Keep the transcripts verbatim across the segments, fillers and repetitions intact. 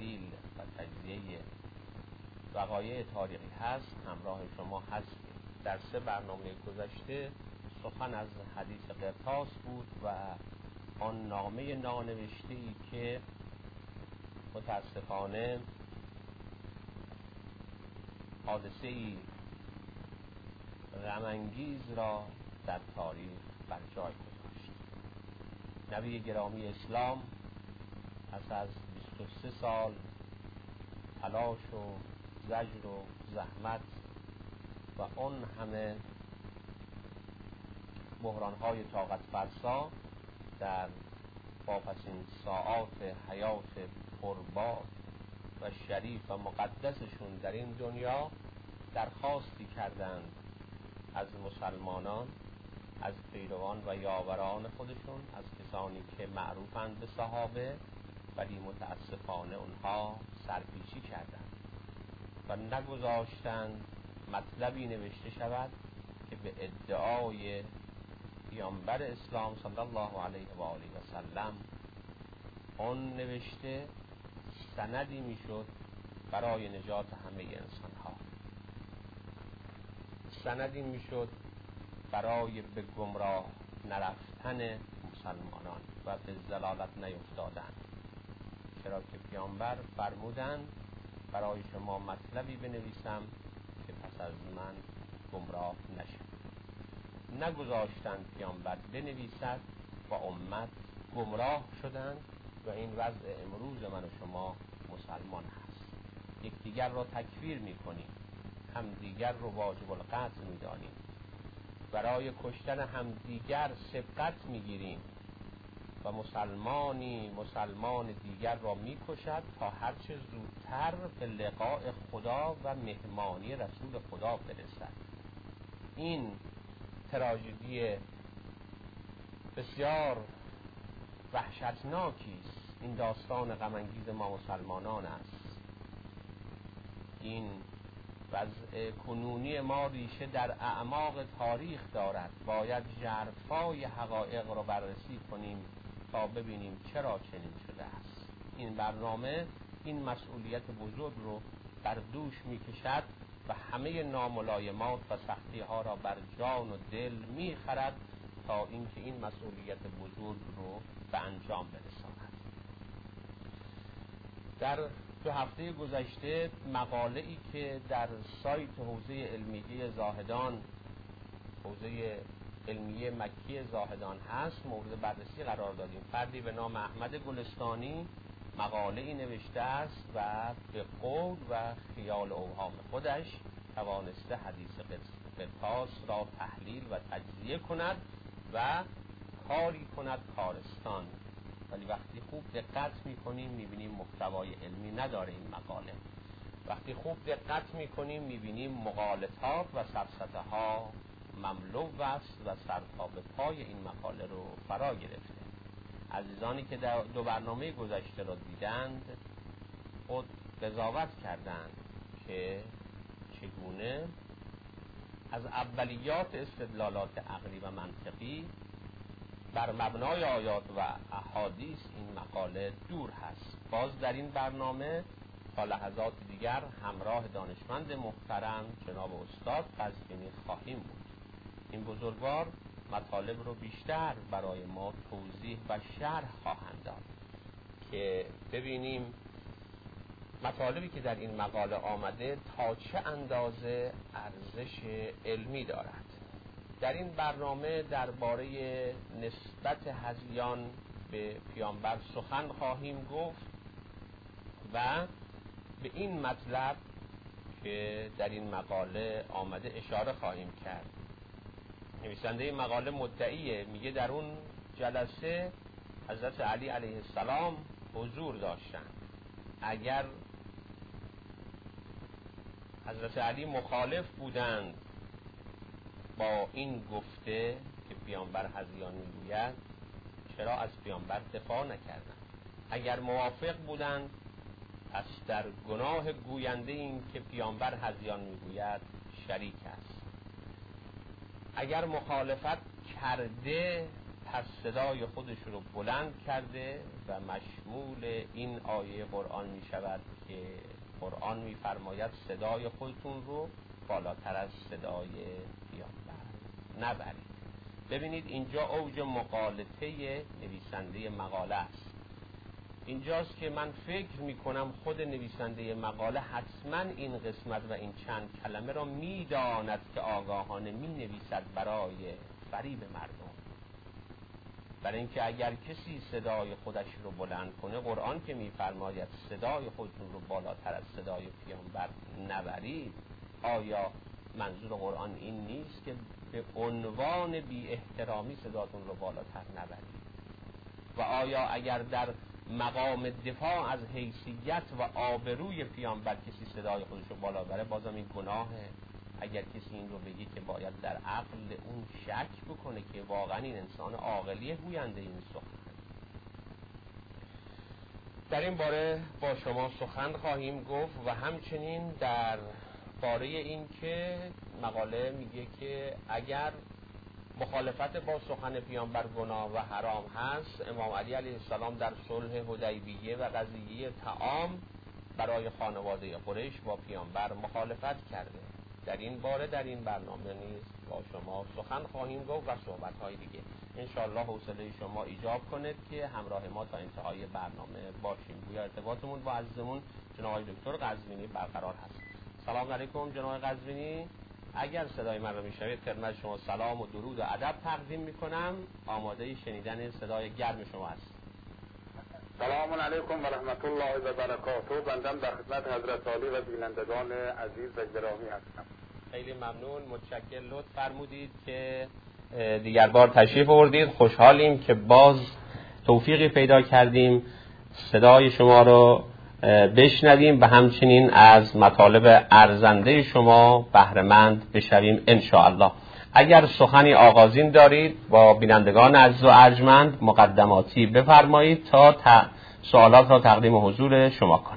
تحلیل و تجزیه وقایع تاریخی هست همراه شما هستیم. در سه برنامه گذشته سخن از حدیث قرطاس بود و آن نامه نانوشته‌ای که متاسفانه حادثه‌ای غم‌انگیز را در تاریخ بر جای گذاشت. نبی گرامی اسلام پس از بیست و سه سال تلاش و زجر و زحمت و اون همه بحران‌های طاقت فرسا در واپسین ساعات حیات پربار و شریف و مقدسشون در این دنیا درخواستی کردند از مسلمانان، از پیروان و یاوران خودشون، از کسانی که معروفند به صحابه، ولی متاسفانه اونها سرپیچی کردند و نگذاشتند مطلبی نوشته شود که به ادعای پیامبر اسلام صلی الله علیه و آله و سلم اون نوشته سندی میشد برای نجات همه انسان ها، سندی میشد برای به گمراه نرفتن مسلمانان و به ضلالت نیفتادن، چرا که پیامبر فرمودند برای شما مطلبی بنویسم که پس از من گمراه نشد. نگذاشتند پیامبر بنویسد و امت گمراه شدند و این وضع امروز من و شما مسلمان هست. یکدیگر را تکفیر میکنیم، همدیگر رو واجب القتل میدانیم، برای کشتن همدیگر سبقت میگیریم و مسلمانی مسلمان دیگر را میکشد تا هرچه زودتر به لقاء خدا و مهمانی رسول خدا برسد. این تراژدی بسیار وحشتناکی است. این داستان غم‌انگیز ما مسلمانان است. این وضع کنونی ما ریشه در اعماق تاریخ دارد. باید ژرفای حقایق را بررسی کنیم تا ببینیم چرا چنین شده است. این برنامه این مسئولیت بزرگ رو بر دوش میکشد و همه ناملایمات و سختی ها را بر جان و دل میخرد تا اینکه این مسئولیت بزرگ رو به انجام برساند. در دو هفته گذشته مقاله ای که در سایت حوزه علمیه زاهدان، حوزه علمیه مکی زاهدان هست، مورد بررسی قرار دادیم. فردی به نام احمد گلستانی مقاله ای نوشته است و به قول و خیال اوهام خودش توانسته حدیث قرطاس را تحلیل و تجزیه کند و کاری کند کارستان. ولی وقتی خوب دقت میکنیم میبینیم محتوای علمی نداره این مقاله. وقتی خوب دقت میکنیم میبینیم مغالطات و سفسطه ها مملو است و سر تا به پای این مقاله رو فرا گرفته. عزیزانی که در دو برنامه گذشته را دیدند خود قضاوت کردند که چگونه از اولیات استدلالات عقلی و منطقی بر مبنای آیات و احادیث این مقاله دور هست. باز در این برنامه تا لحظات دیگر همراه دانشمند محترم جناب استاد قزوینی خواهیم بود. این بزرگوار مطالب رو بیشتر برای ما توضیح و شرح خواهند داد که ببینیم مطالبی که در این مقاله آمده تا چه اندازه ارزش علمی دارد. در این برنامه درباره نسبت هذیان به پیامبر سخن خواهیم گفت و به این مطلب که در این مقاله آمده اشاره خواهیم کرد. نویسنده این مقاله مدعیه، میگه در اون جلسه حضرت علی علیه السلام حضور داشتند. اگر حضرت علی مخالف بودند با این گفته که پیامبر هذیان میگوید، چرا از پیامبر دفاع نکردند؟ اگر موافق بودند پس در گناه گوینده این که پیامبر هذیان میگوید شریک است. اگر مخالفت کرده پس صدای خودش رو بلند کرده و مشمول این آیه قرآن می شود که قرآن می فرماید صدای خودتون رو بالاتر از صدای پیامبر نبرید. ببینید اینجا اوج مغالطه نویسنده مقاله است. اینجاست که من فکر می کنم خود نویسنده مقاله حتما این قسمت و این چند کلمه را می داند که آگاهانه می نویسد برای فریب مردم. برای اینکه اگر کسی صدای خودش رو بلند کنه، قرآن که می فرماید صدای خودتون رو بالاتر از صدای پیامبر نبرید، آیا منظور قرآن این نیست که به عنوان بی احترامی صداتون رو بالاتر نبرید؟ و آیا اگر در مقام دفاع از حیثیت و آبروی پیامبر کسی صدای خودش رو بالا بره، بازم این گناهه؟ اگر کسی این رو بگه که باید در عقل اون شک بکنه که واقعا این انسان عاقلیه گوینده این سخن. در این باره با شما سخن خواهیم گفت و همچنین در باره این که مقاله میگه که اگر مخالفت با سخن پیامبر گناه و حرام هست، امام علی علیه السلام در صلح حدیبیه و قضیه طعام برای خانواده قریش با پیامبر مخالفت کرده. در این باره در این برنامه نیز با شما سخن خواهیم گفت و صحبت‌های دیگه. انشالله حوصله شما ایجاب کند که همراه ما تا انتهای برنامه باشیم. گویا ارتباطمون با عزیزمون جناب دکتر قزوینی برقرار هست. سلام علیکم جناب قزوینی. اگر صدای من رو میشنوید خدمت شما سلام و درود و ادب تقدیم میکنم. آماده شنیدن صدای گرم شما است. سلام علیکم و رحمت الله و برکاته. بندم در خدمت حضرت عالی و بینندگان عزیز و گرامی هستم. خیلی ممنون، متشکر، لطف فرمودید که دیگر بار تشریف آوردید. خوشحالیم که باز توفیقی پیدا کردیم صدای شما رو بشنویم و همچنین از مطالب ارزنده شما بهره‌مند بشویم ان شاء الله. اگر سخنی آغازین دارید با بینندگان عزیز و ارجمند مقدماتی بفرمایید تا ت... سوالات را تقدیم حضور شما کنم.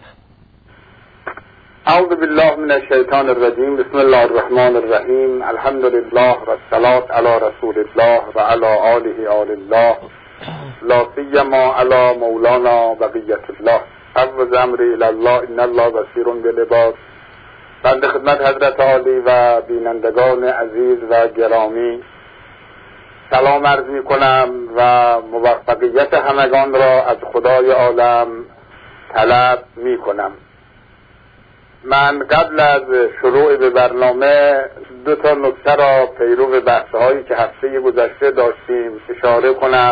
اعوذ بالله من الشیطان الرجیم. بسم الله الرحمن الرحیم. الحمد لله و الصلاة علی رسول الله و علی آله آل الله، لا سیما علی مولانا بقیت الله. عفو امری الی الله ان الله بصیر بالعباد. بنده خدمت حضرت عالی و بینندگان عزیز و گرامی سلام عرض می کنم و موفقیت همگان را از خدای عالم طلب می کنم. من قبل از شروع به برنامه دو تا نکته را پیرو بحث‌هایی که هفته گذشته داشتیم اشاره کنم.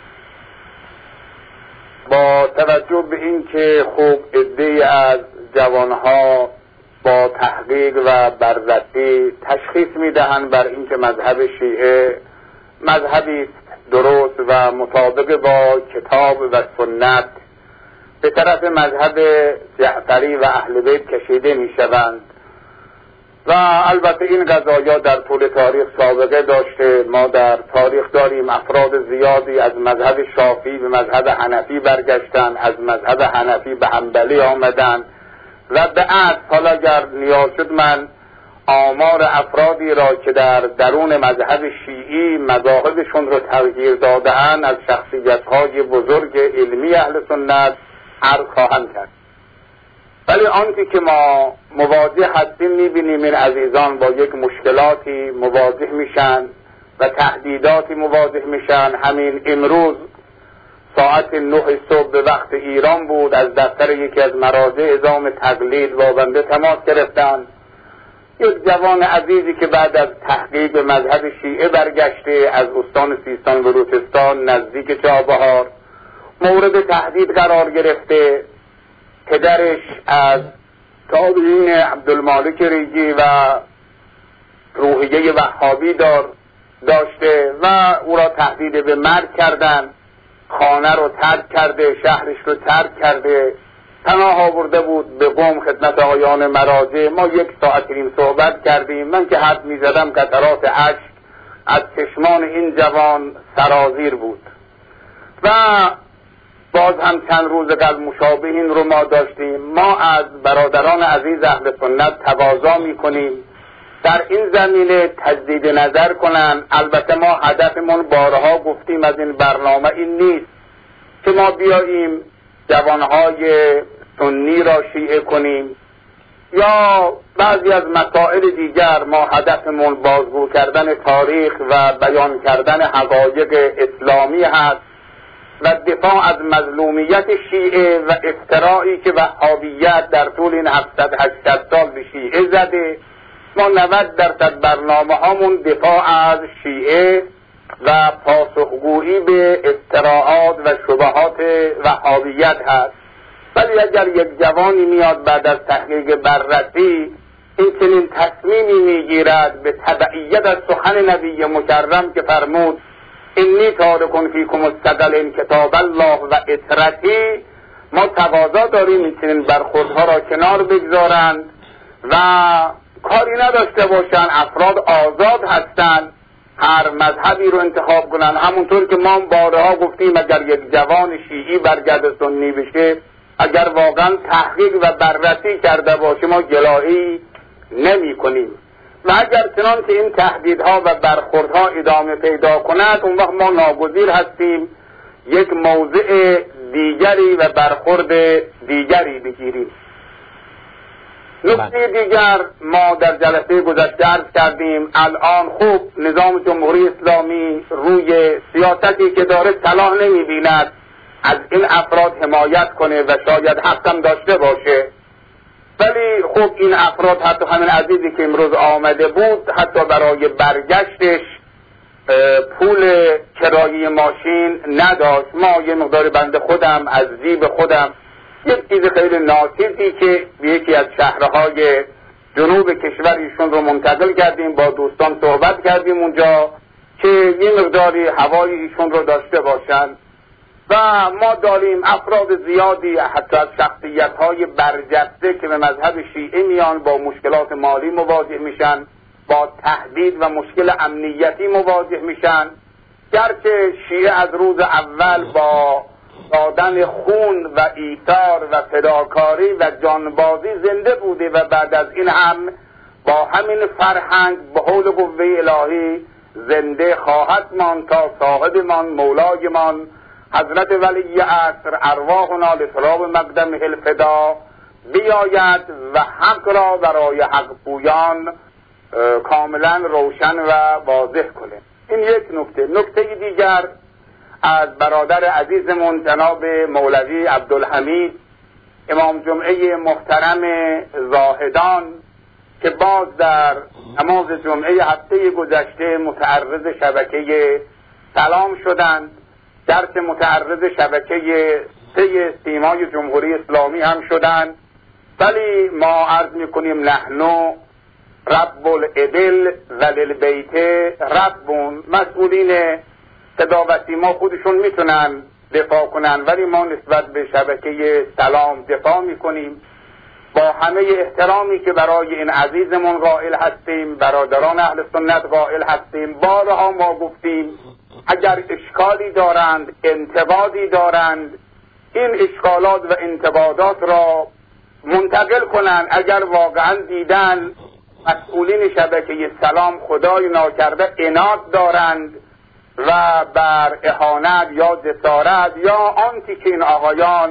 با توجه به این که خوب عده‌ای از جوانها با تحقیق و بررسی تشخیص میدهند بر اینکه مذهب شیعه مذهبی درست و مطابق با کتاب و سنت به طرف مذهب جعفری و اهل بیت کشیده میشوند و البته این قضایا در طول تاریخ سابقه داشته. ما در تاریخ داریم افراد زیادی از مذهب شافعی به مذهب حنفی برگشتن، از مذهب حنفی به حنبلی آمدن و به عد حالا اگر نیاز شد من آمار افرادی را که در درون مذهب شیعی مذاهبشون رو تغییر داده‌اند از شخصیت‌های بزرگ علمی اهل سنت عرض خواهم کرد. ولی آنچه که ما مواجه هستیم می‌بینیم این عزیزان با یک مشکلاتی مواجه میشن و تهدیداتی مواجه میشن. همین امروز ساعت نه صبح به وقت ایران بود از دفتر یکی از مراجع اعزام تقلید با بنده تماس گرفتند. یک جوان عزیزی که بعد از تحقیق به مذهب شیعه برگشته از استان سیستان و بلوچستان نزدیک چابهار مورد تهدید قرار گرفته. پدرش از تابعین عبدالمالک ریجی و روحیه وهابی دار داشته و او را تهدید به مرگ کردند. خانه رو ترک کرده، شهرش رو ترک کرده، پناه آورده بود به قم خدمت آقایان مراجع. ما یک ساعت نیم صحبت کردیم. من که حرف می زدم قطرات اشک از چشمان این جوان سرازیر بود و باز هم چند روز قبل مشابه این رو ما داشتیم. ما از برادران عزیز اهل سنت تقاضا می کنیم در این زمینه تجدید نظر کنن. البته ما هدفمون بارها گفتیم از این برنامه این نیست که ما بیاییم جوانهای سنی را شیعه کنیم یا بعضی از مسائل دیگر. ما هدفمون بازگو کردن تاریخ و بیان کردن حقایق اسلامی هست و دفاع از مظلومیت شیعه و افترائی که وهابیت در طول این هفتصد هشتصد سال به شیعه زده. ما نود درصد برنامه هامون دفاع از شیعه و پاسخگویی به افتراعات و شبهات وهابیت هست. ولی اگر یک جوانی میاد بعد از تحقیق بررسی این چنین تصمیمی میگیرد به تبعیت از سخن نبی مکرم که فرمود انی تارکن فیکم الثقلین کتاب الله و اطرتی، ما تقاضا داریم این چنین برخوردها را کنار بگذارند و کاری نداشته باشند. افراد آزاد هستند هر مذهبی رو انتخاب کنند. همونطور که ما بارها گفتیم اگر یک جوان شیعی برگرد سنی بشه، اگر واقعا تحقیق و بررسی کرده باشه، ما گلایی نمی کنیم و اگر چنانچه این تهدیدها و برخوردها ادامه پیدا کند، اون وقت ما ناگزیر هستیم یک موضع دیگری و برخورد دیگری بگیریم. نکته دیگر ما در جلسه گذشته عرض کردیم الان خوب نظام جمهوری اسلامی روی سیاستی که داره صلاح نمی بیند از این افراد حمایت کنه و شاید حقم داشته باشه، ولی خب این افراد حتی همین عزیزی که امروز آمده بود حتی برای برگشتش پول کرایه ماشین نداشت. ما یه مقدار بنده خودم از جیب خودم یک چیز خیلی ناچیزی که یکی از شهرهای جنوب کشور ایشون رو منتقل کردیم، با دوستان صحبت کردیم اونجا که یه مقداری هوای ایشون رو داشته باشن و ما داریم افراد زیادی حتی از شخصیت‌های برجسته که به مذهب شیعه میان با مشکلات مالی مواجه میشن، با تهدید و مشکل امنیتی مواجه میشن. گرچه شیعه از روز اول با دادن خون و ایثار و فداکاری و جانبازی زنده بوده و بعد از این هم با همین فرهنگ به حول قوه الهی زنده خواهد ماند تا صاحبمان مولایمان حضرت ولی عصر ارواحنا لتراب مقدمه الفدا بیاید و حق را برای حق پویان کاملا روشن و واضح کنه. این یک نکته. نکته دیگر از برادر عزیزمون جناب مولوی عبدالحمید امام جمعه محترم زاهدان که باز در نماز جمعه هفته گذشته متعرض شبکه سلام شدند، درس متعرض شبکه سه سیمای جمهوری اسلامی هم شدند. ولی ما عرض میکنیم نحنو رب العدل و للبیت ربون. مسئولین صدا و سیما خودشون میتونن دفاع کنن، ولی ما نسبت به شبکه سلام دفاع میکنیم با همه احترامی که برای این عزیزمون قائل هستیم، برادران اهل سنت قائل هستیم. بارها ما گفتیم اگر اشکالی دارند، انتقادی دارند، این اشکالات و انتقادات را منتقل کنند. اگر واقعا دیدن مسئولین شبکه سلام خدای ناکرده عناد دارند و بر اهانت یا جسارت یا آنچه که این آقایان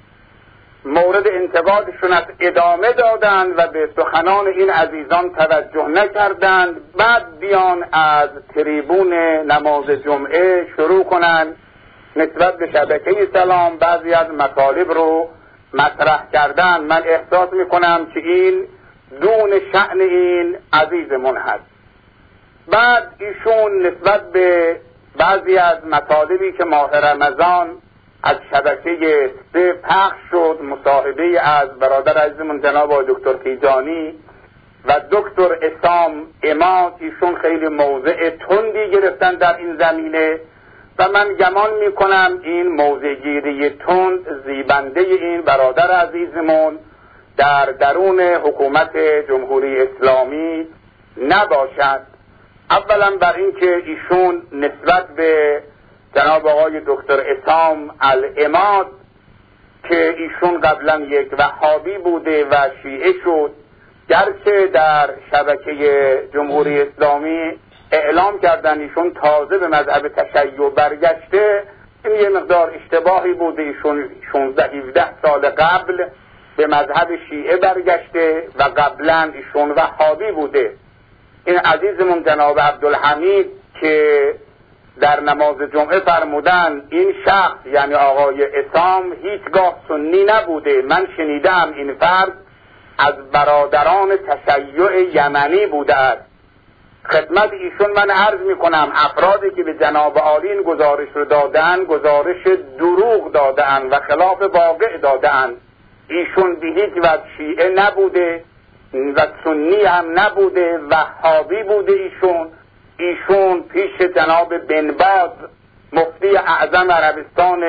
مورد انتقادشون است ادامه دادند و به سخنان این عزیزان توجه نکردند، بعد بیان از تریبون نماز جمعه شروع کنند نسبت به شبکه سلام بعضی از مطالب رو مطرح کردن. من احساس میکنم که این دون شأن این عزیزمون هست. بعد ایشون نسبت به بعضی از مطالبی که ماه رمضان از شبکه سه پخش شد، مصاحبه از برادر عزیزمون جناب دکتر تیجانی و دکتر اسام اماد، ایشون خیلی موضع تندی گرفتن در این زمینه و من گمان میکنم این موضع گیری تند زیبنده این برادر عزیزمون در درون حکومت جمهوری اسلامی نباشد. اولا بر این که ایشون نسبت به جناب آقای دکتر اسام الاماد که ایشون قبلا یک وهابی بوده و شیعه شد گرچه در شبکه جمهوری اسلامی اعلام کردن ایشون تازه به مذهب تشیع برگشته، این یه مقدار اشتباهی بوده. ایشون شانزده هفده سال قبل به مذهب شیعه برگشته و قبلا ایشون وهابی بوده. این عزیزمون جناب عبدالحمید که در نماز جمعه فرمودن این شخص یعنی آقای عصام هیچگاه سنی نبوده، من شنیدم این فرد از برادران تشیع یمنی بوده است. خدمت ایشون من عرض میکنم افرادی که به جناب عالی این گزارش رو دادن گزارش دروغ دادن و خلاف واقع دادن. ایشون به هیچ وجه شیعه نبوده و سنی هم نبوده، وهابی بوده. ایشون ایشون پیش جناب بن باز مفتی اعظم عربستان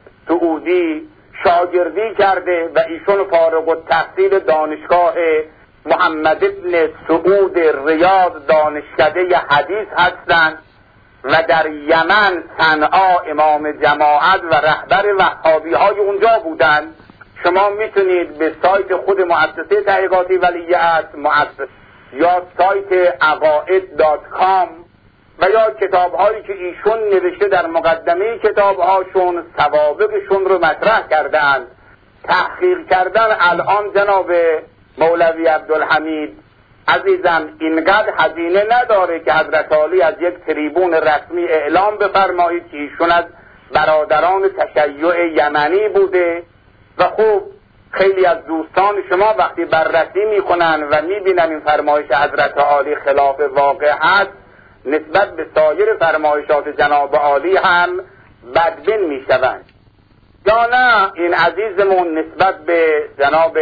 سعودی شاگردی کرده و ایشون فارغ التحصیل دانشگاه محمد ابن سعود ریاض دانشکده حدیث هستند و در یمن صنعا امام جماعت و رهبر وهابی های اونجا بودند. شما میتونید به سایت خود مؤسسه تحقیقاتی ولیعهد مؤسسه یا سایت عقاید دات کام و یا کتاب هایی که ایشون نوشته در مقدمه کتاب هاشون سوابقشون رو مطرح کردند تحقیق کردن. الان جناب مولوی عبدالحمید عزیزم اینقدر هزینه نداره که حضرت عالی از یک تریبون رسمی اعلام بفرمایید که ایشون از برادران تشیع یمنی بوده. و خوب خیلی از دوستان شما وقتی بررسی میکنن و میبینن این فرمایش حضرت عالی خلاف واقع هست، نسبت به سایر فرمایشات جناب عالی هم بدبین میشوند. یا نه این عزیزمون نسبت به جناب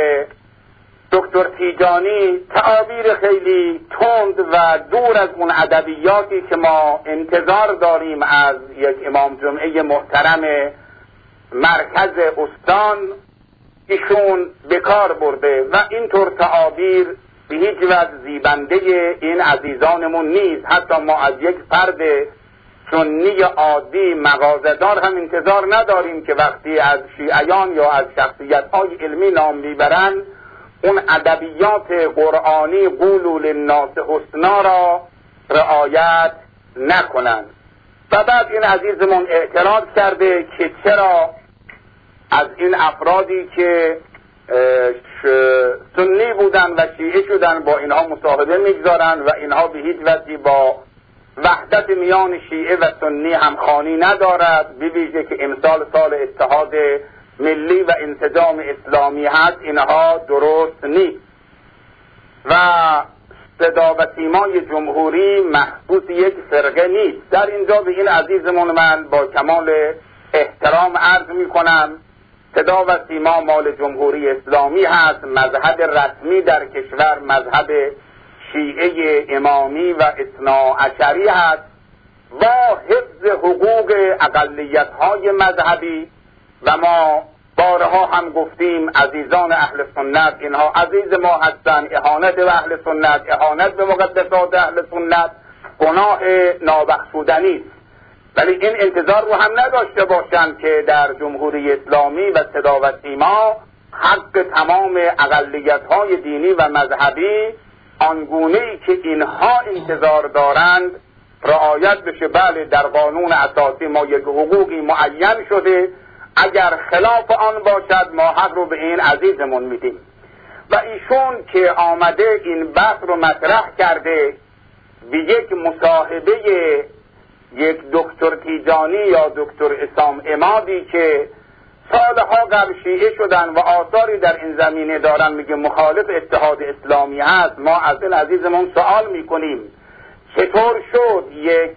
دکتر تیجانی تعابیر خیلی تند و دور از اون ادبیاتی که ما انتظار داریم از یک امام جمعه محترم مرکز استان ایشون بکار برده و اینطور تعابیر به هیچ وجه زیبنده این عزیزانمون نیست. حتی ما از یک فرد سنی عادی مغازه‌دار هم انتظار نداریم که وقتی از شیعیان یا از شخصیت‌های علمی نام میبرند اون ادبیات قرآنی قولوا للناس حسنا را رعایت نکنند. و بعد این عزیزمون اعتراض کرده که چرا از این افرادی که سنی بودن و شیعه شدن با اینها مصاحبه میگذارن و اینها به هیچ وجهی با وحدت میان شیعه و سنی همخوانی ندارد، به ویژه که امسال سال اتحاد ملی و انسجام اسلامی هست. اینها درست نیست و صدا و سیمای جمهوری محبوس یک فرقه نیست. در اینجا به این عزیزمون من با کمال احترام عرض می کنم صدا و سیما مال جمهوری اسلامی هست. مذهب رسمی در کشور مذهب شیعه امامی و اثناعشری هست با حفظ حقوق اقلیت‌های مذهبی و ما بارها هم گفتیم عزیزان اهل سنت اینها عزیز ما هستند. اهانت به اهل سنت، اهانت به مقدسات اهل سنت گناه نابخشودنی است، ولی این انتظار رو هم نداشته باشند که در جمهوری اسلامی و صدا و سیما حق تمام اقلیت‌های دینی و مذهبی آنگونه‌ای که اینها انتظار دارند رعایت بشه. بله در قانون اساسی ما یک حقوقی معین شده، اگر خلاف آن باشد ما حق رو به این عزیزمون میدیم. و ایشون که آمده این بحث رو مطرح کرده به یک مصاحبه یک دکتر تیجانی یا دکتر عصام عمادی که سالها قبل شیعه شدن و آثاری در این زمینه دارن، میگه مخالف اتحاد اسلامی هست. ما از این عزیزمون سوال میکنیم چطور شد یک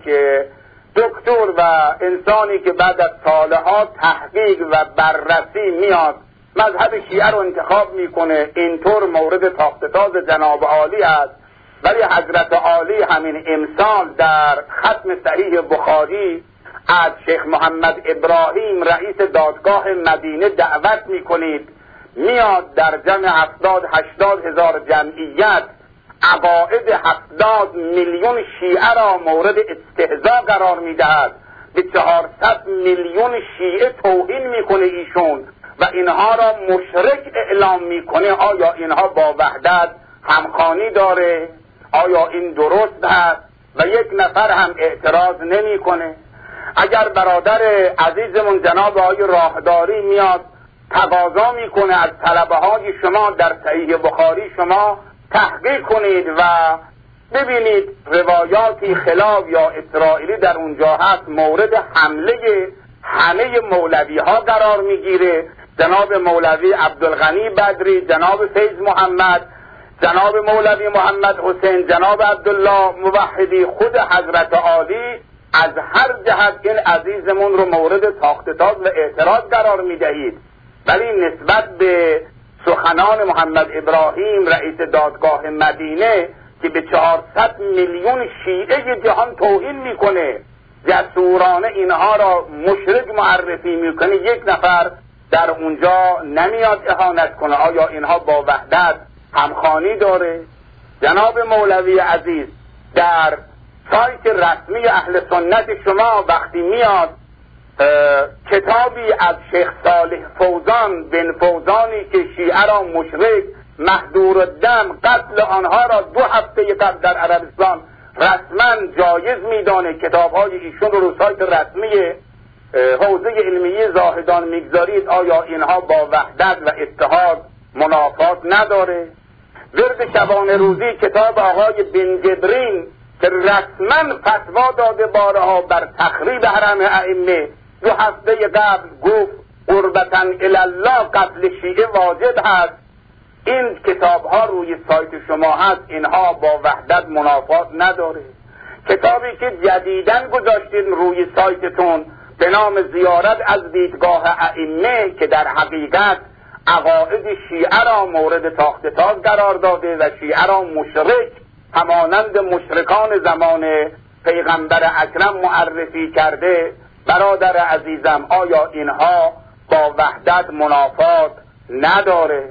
دکتر و انسانی که بعد از سالها تحقیق و بررسی میاد مذهب شیعه رو انتخاب میکنه اینطور مورد تاختتاز جناب عالی است، ولی حضرت عالی همین امسال در ختم صحیح بخاری از شیخ محمد ابراهیم رئیس دادگاه مدینه دعوت میکنید میاد در جمع هفتاد هشتاد هزار جمعیت عقاید هفتاد میلیون شیعه را مورد استهزاء قرار میدهد، به چهارصد میلیون شیعه توهین میکنه ایشون و اینها را مشرک اعلام میکنه. آیا اینها با وحدت همخوانی داره؟ آیا این درست هست؟ و یک نفر هم اعتراض نمیکنه. اگر برادر عزیزمون جناب آقای راهداری میاد تقاضا میکنه از طلبه های شما در صحیح بخاری شما تحقیق کنید و ببینید روایاتی خلاف یا اسرائیلی در اونجا هست مورد حمله همه مولوی ها قرار میگیره، جناب مولوی عبدالغنی بدری، جناب فیض محمد، جناب مولوی محمد حسین، جناب عبدالله موحدی، خود حضرت عالی، از هر جهت این عزیزمون رو مورد ساختتاز و اعتراض قرار میدهید. ولی نسبت به سخنان محمد ابراهیم رئیس دادگاه مدینه که به چهارصد میلیون شیعه جهان توهین میکنه، جسورانه اینها را مشرک معرفی میکنه، یک نفر در اونجا نمیاد اهانت کنه. آیا اینها با وحدت همخوانی داره؟ جناب مولوی عزیز در سایت رسمی اهل سنت شما وقتی میاد کتابی از شیخ صالح فوزان بن فوزانی که شیعه را مشرک محدور الدم قتل آنها را دو هفته قبل در عربستان رسما جایز میدانه، کتاب‌های ایشون رو رو سایت رسمی حوزه علمیه زاهدان میگذارید. آیا اینها با وحدت و اتحاد منافات نداره؟ ورد شبانه روزی کتاب آقای بن جبرین که رسما فتوا داده بارها بر تخریب حرم ائمه، دو هفته قبل گفت قربتاً الالله قتل شیعه واجب هست. این کتاب ها روی سایت شما هست، اینها با وحدت منافات نداره. کتابی که جدیداً گذاشتین روی سایتتون به نام زیارت از دیدگاه ائمه که در حقیقت عقاید شیعه را مورد تاختتاز قرار داده و شیعه را مشرک همانند مشرکان زمان پیغمبر اکرم معرفی کرده. برادر عزیزم آیا اینها با وحدت منافات نداره؟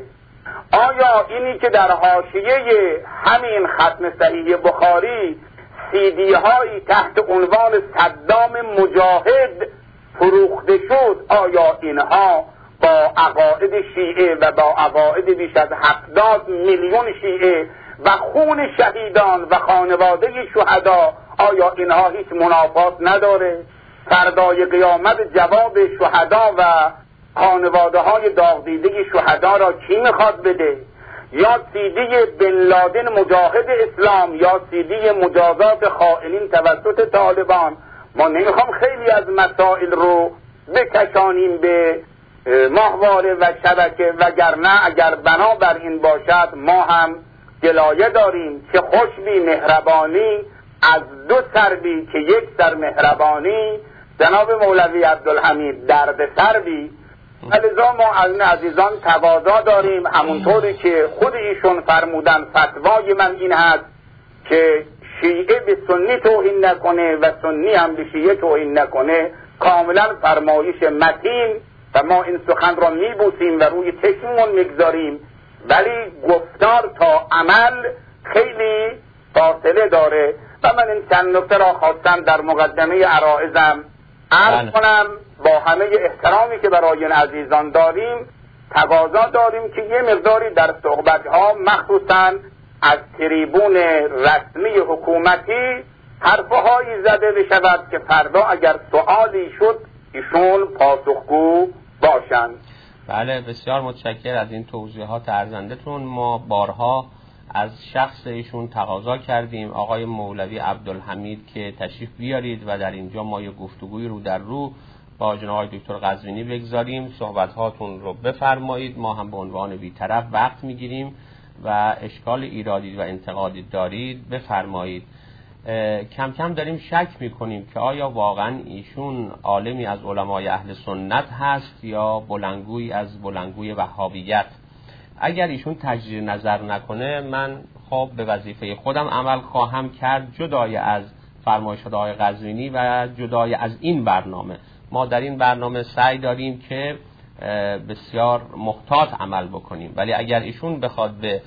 آیا اینی که در حاشیه همین ختم صحیح بخاری سیدی هایی تحت عنوان صدام مجاهد فروخته شد، آیا اینها با عقاید شیعه و با عقاید بیش از هفتاد میلیون شیعه و خون شهیدان و خانواده شهدا، آیا اینها هیچ منافات نداره؟ فردای قیامت جواب شهدا و خانواده های داغ دیده شهدا را کی میخواد بده؟ یا سیدی بن لادن مجاهد اسلام یا سیدی مجازات خائنین توسط طالبان؟ ما نمیخوام خیلی از مسائل رو بکشانیم به ماهواره و شبکه، وگرنه اگر بنا بر این باشد ما هم گلایه داریم که خوش بی مهربانی از دو سر بی که یک سر مهربانی. جناب مولوی عبدالحمید درد سر بی. لذا ما از این عزیزان تقاضا داریم همونطوری که خود ایشون فرمودن فتوای من این هست که شیعه به سنی توهین نکنه و سنی هم به شیعه توهین نکنه، کاملا فرمایش متین و ما این سخن را میبوسیم و روی چشممون میگذاریم، ولی گفتار تا عمل خیلی فاصله داره. و من این چند نکته را خواستم در مقدمه عرائزم عرض کنم. با همه احترامی که برای این عزیزان داریم تقاضا داریم که یه مقداری در صحبت‌ها مخصوصاً از تریبون رسمی حکومتی حرفهایی زده بشود که فردا اگر سوالی شد ایشون پاسخگو باشند. بله، بسیار متشکر از این توضیحات ارزنده‌تون. ما بارها از شخص ایشون تقاضا کردیم آقای مولوی عبدالحمید که تشریف بیارید و در اینجا ما یه گفتگوی رو در رو با جناب آقای دکتر قزوینی بگذاریم، صحبت‌هاتون رو بفرمایید، ما هم به عنوان بی‌طرف وقت می‌گیریم و اشکال ایرادی و انتقادی دارید بفرمایید. کم کم داریم شک می‌کنیم که آیا واقعاً ایشون عالمی از علمای اهل سنت هست یا بلندگویی از بلندگوی وهابیت. اگر ایشون تجدید نظر نکنه من خب به وظیفه خودم عمل خواهم کرد، جدای از فرمایشات آقای قزوینی و جدای از این برنامه. ما در این برنامه سعی داریم که بسیار محتاط عمل بکنیم، ولی اگر ایشون بخواد به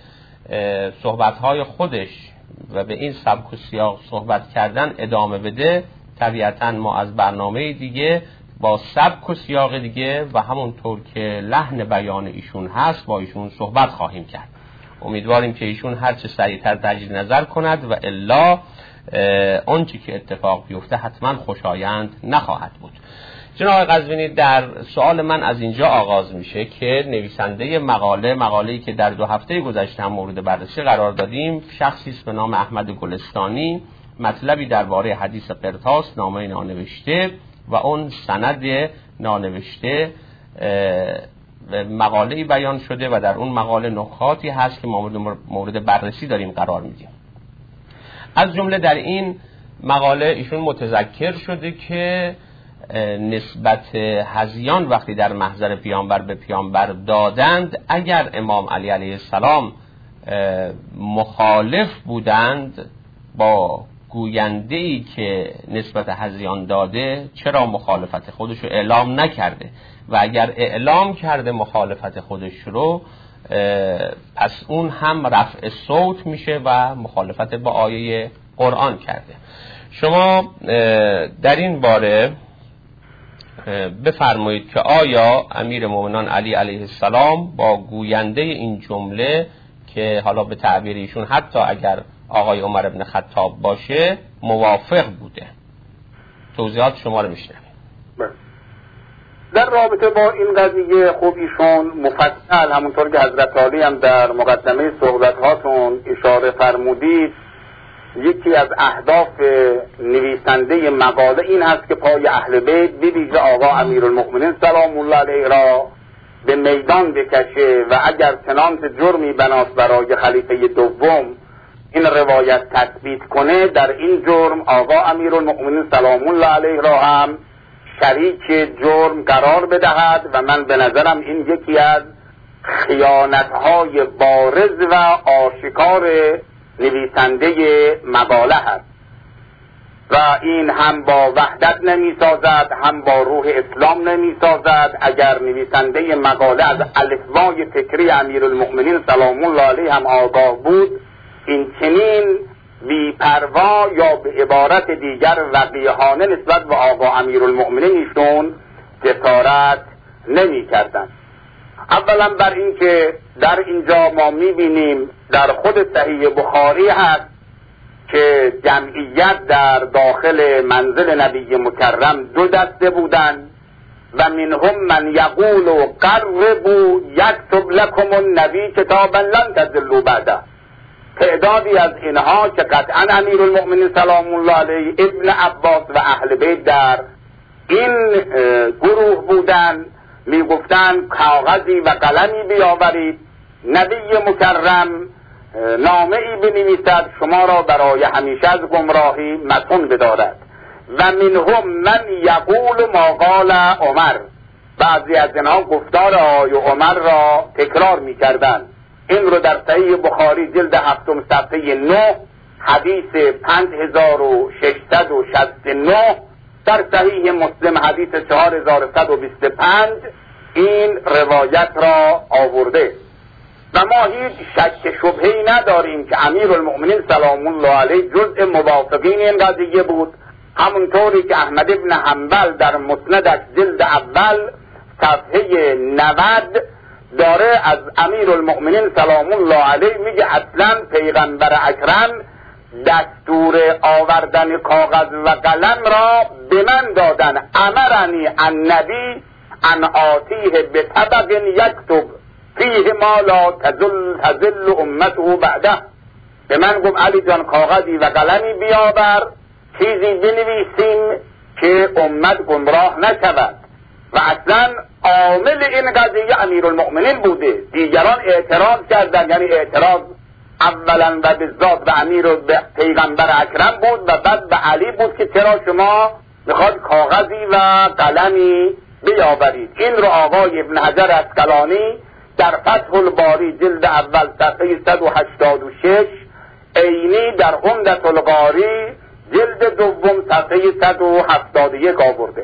صحبت‌های خودش و به این سبک و سیاق صحبت کردن ادامه بده، طبیعتاً ما از برنامه دیگه با سبک و سیاق دیگه و همونطور که لحن بیان ایشون هست با ایشون صحبت خواهیم کرد. امیدواریم که ایشون هر چه سریعتر تجدید نظر کند و الا آنچه که اتفاق بیفته حتما خوشایند نخواهد بود. جناب قزوینی، در سوال من از اینجا آغاز میشه که نویسنده مقاله مقاله‌ای که در دو هفته گذشته هم مورد بررسی قرار دادیم، شخصی است به نام احمد گلستانی، مطلبی درباره حدیث قرطاس نامه نانوشته و اون سند نانوشته مقاله‌ای بیان شده و در اون مقاله نکاتی هست که مورد بررسی داریم قرار میدیم. از جمله در این مقاله ایشون متذکر شده که نسبت هذیان وقتی در محضر پیامبر به پیامبر دادند، اگر امام علی علیه السلام مخالف بودند با گوینده‌ای که نسبت هذیان داده، چرا مخالفت خودش رو اعلام نکرده و اگر اعلام کرده مخالفت خودش رو، پس اون هم رفع صوت میشه و مخالفت با آیه قرآن کرده. شما در این باره بفرمایید که آیا امیر مومنان علی علیه السلام با گوینده این جمله که حالا به تعبیر ایشون حتی اگر آقای عمر ابن خطاب باشه موافق بوده؟ توضیحات شما رو میشنویم. در رابطه با این قضیه خب ایشون مفصل همونطور که حضرت عالی هم در مقدمه صحبت‌هاتون اشاره فرمودید، یکی از اهداف نویسنده مقاله این هست که پای اهل بیت به ویژه آقا امیرالمؤمنین سلام الله علیه را به میدان بکشه و اگر چنانچه جرمی بناس برای خلیفه دوم این روایت تثبیت کنه، در این جرم آقا امیرالمؤمنین سلام الله علیه را هم شریک جرم قرار بدهد و من به نظرم این یکی از خیانت‌های بارز و آشکار نویسنده مقاله هست و این هم با وحدت نمی سازد هم با روح اسلام نمی سازد. اگر نویسنده مقاله از الفبای فکری امیرالمؤمنین سلام الله علیه هم آگاه بود، این چنین بی پروا یا به عبارت دیگر وقیحانه نسبت به آقا امیرالمؤمنین ایشون جسارت نمی کردن. اولا بر این که در اینجا ما می بینیم در خود صحیح بخاری هست که جمعیت در داخل منزل نبی مکرم دو دسته بودند و منهم من یقول قربوا یکتب لکم النبی کتابا لن تضلوا بعده. تعدادی از اینها که قطعا امیرالمؤمنین سلام الله علیه، ابن عباس و اهل بیت در این گروه بودند، می گفتند کاغذی و قلمی بیاورید، نبی مکرم نامه ای بنویسد شما را برای همیشه از گمراهی مصون بدارد. و منهم من یقول ما قال عمر، بعضی از اینها گفتار آقای عمر را تکرار می کردند. این رو در صحیح بخاری جلد هفتم صفحه نه حدیث پنج هزار و ششصد و شصت و نه، در صحیح مسلم حدیث چهار هزار و صد و بیست و پنج این روایت را آورده و ما هیچ شک شبهه‌ای نداریم که امیرالمؤمنین سلام الله علیه جزء موافقین این قضیه بود، همونطوری که احمد ابن حنبل در مسندش جلد اول صفحه نود داره از امیرالمؤمنین سلام الله علیه میگه اصلا پیغمبر اکرم دستور آوردن کاغذ و قلم را به من دادن، امرنی النبی ان آتیه به طبق یکتب فیه ما لا تزل تزل امته بعده. به من گفت علی جان کاغذی و قلمی بیاور، چیزی بنویسیم که امت گمراه نشود. و اصلا عامل این قضیه امیرالمؤمنین بوده. دیگران اعتراض کردن، یعنی اعتراض اولا و بالذات به امیر و به پیغمبر اکرم بود و بعد به علی بود که چرا شما میخواد کاغذی و قلمی بیاورید. این رو آقای ابن حجر عسقلانی در فتح الباری جلد اول صفحه صد و هشتاد و شش، عینی در عمدة القاری جلد دوم صفحه صد و هفتاد و یک آورده.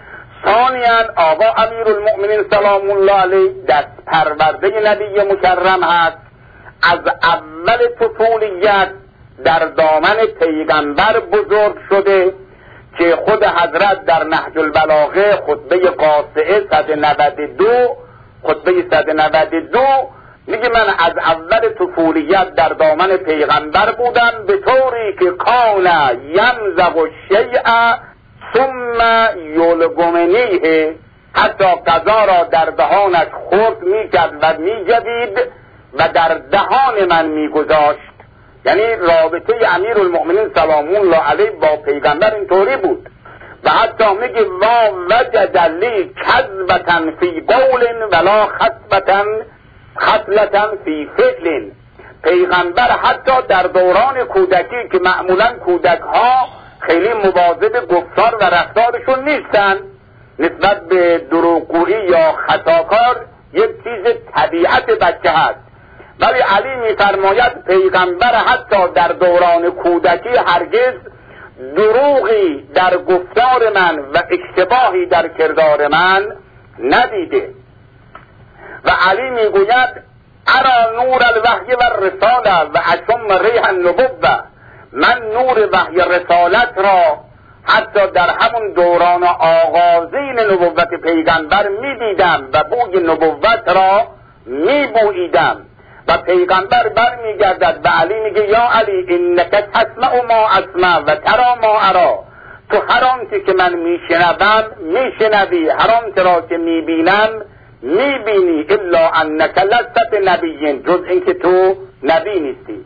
ثانیاً آقا امیرالمؤمنین سلام الله علیه دست پرورده نبی مکرم هست، از اول طفولیت در دامن پیغمبر بزرگ شده که خود حضرت در نهج البلاغه خطبه قاطعه صد و نود و دو خطبه صد و نود و دو میگه من از اول طفولیت در دامن پیغمبر بودم به طوری که کان یمزق الشیء ثم یلگمنیه، حتی غذا را در دهانش خورد میکرد و میجوید و در دهان من میگذاشت. یعنی رابطه امیرالمؤمنین سلام الله علیه با پیغمبر اینطوری بود. و حتی میگه وا وجد لی کذبة فی قول ولا خطبة خطلة فی فعل. پیغمبر حتی در دوران کودکی که معمولا کودک ها خیلی مواظب گفتار و رفتارشون نیستن، نسبت به دروغگویی یا خطاکار یک چیز طبیعت بچه هست، ولی علی میفرماید پیغمبر حتی در دوران کودکی هرگز دروغی در گفتار من و اشتباهی در کردار من ندیده. و علی میگوید ارا نور الوحی و الرساله و اشم ریح النبوه، من نور وحی رسالت را حتی در همون دوران آغازین نبوت پیغمبر میدیدم و بوی نبوت را میبوییدم. و پیغمبر بر میگردد و علی میگه یا علی انک تسمع ما اسمع و ترا ما ارا، تو هر آنچه که من میشنوم میشنوی، هر آنچه را که میبینم میبینی، الا انک لست نبی، جز اینکه تو نبی نیستی.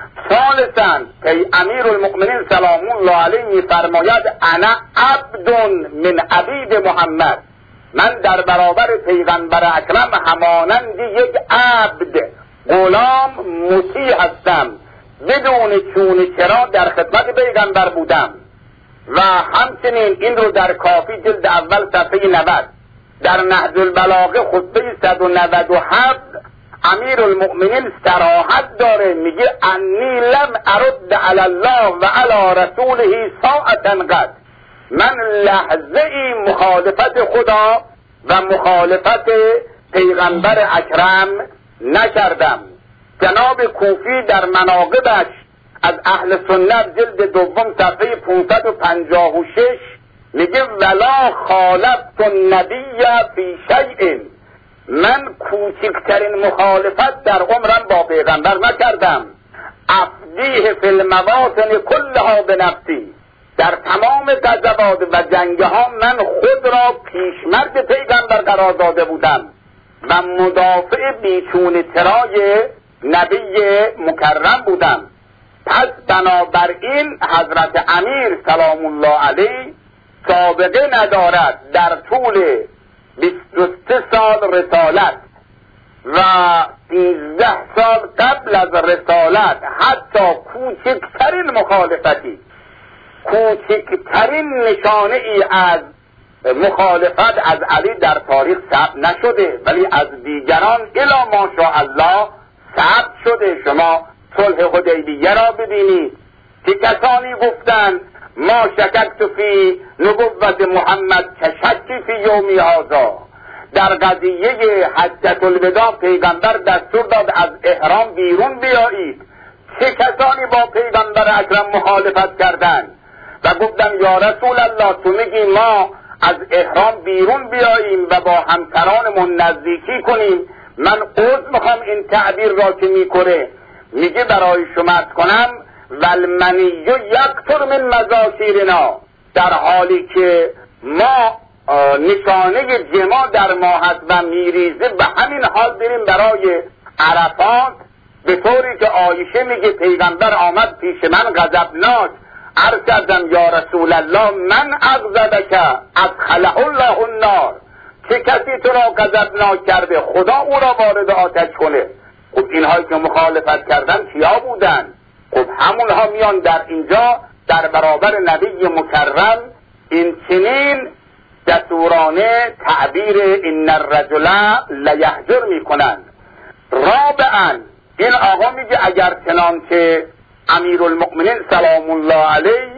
ثالثاً که امیرالمؤمنین سلام الله علیه میفرماید انا عبد من عبید محمد، من در برابر پیغمبر اکرم همانند یک عبد غلام مطیع هستم، بدون چون چرا در خدمت پیغمبر بودم. و همچنین این رو در کافی جلد اول صفحه نود، در نهج البلاغه خطبه صد و نود و هفت امیرالمؤمنین صراحت داره، میگه انی لم ارد علی الله و علی رسوله ساعتا قط، من لحظه ای مخالفت خدا و مخالفت پیغمبر اکرم نکردم. جناب کوفی در مناقبش از اهل سنت جلد دوم صفحه پانصد و پنجاه و شش میگه ولا خالفت النبی فی شیء، من کوچکترین مخالفت در عمرم با پیغمبر نکردم. افدیه فی المواطن کلها بنفسی، در تمام غزوات و جنگ ها من خود را پیشمرد پیغمبر قرار داده بودم و مدافع بیچون چرای نبی مکرم بودم. پس بنابراین حضرت امیر سلام الله علیه سابقه ندارد در طول بیست و سه سال رسالت و سیزده سال قبل از رسالت حتی کوچکترین مخالفتی، کوچکترین نشانه ای از مخالفت از علی در تاریخ ثبت نشده، ولی از دیگران الی ماشاءالله ثبت شده. شما صلح حدیبیه را ببینید که کسانی گفتند ما شککت فی نبوت محمد کشکی فی یومی هذا. در قضیه حجة الوداع پیغمبر دستور داد از احرام بیرون بیایید. چه کسانی با پیغمبر اکرم مخالفت کردند و گفتند یا رسول الله تو میگی ما از احرام بیرون بیاییم و با همسرانمون نزدیکی کنیم. من عذر میخوام این تعبیر را که میکنه، میگه برای شما کنم والمنی یکتر من مذاکیرنا، در حالی که ما نشانه جما در ما هست و میریزه به همین حال بریم برای عرفات، به طوری که عایشه میگه پیغمبر آمد پیش من غضبناک، عرض کردم یا رسول الله من اغضبک ادخله الله النار، چه کسی تو را غضبناک کرده خدا او را وارد آتش کنه. خب اینهایی که مخالفت کردن کیا بودن؟ خب همونها میان در اینجا در برابر نبی مکرم این چنین جسورانه تعبیر این الرجل لیهجر میکنند. رابعا این آقا میگه اگر چنانچه امیرالمؤمنین سلام الله علیه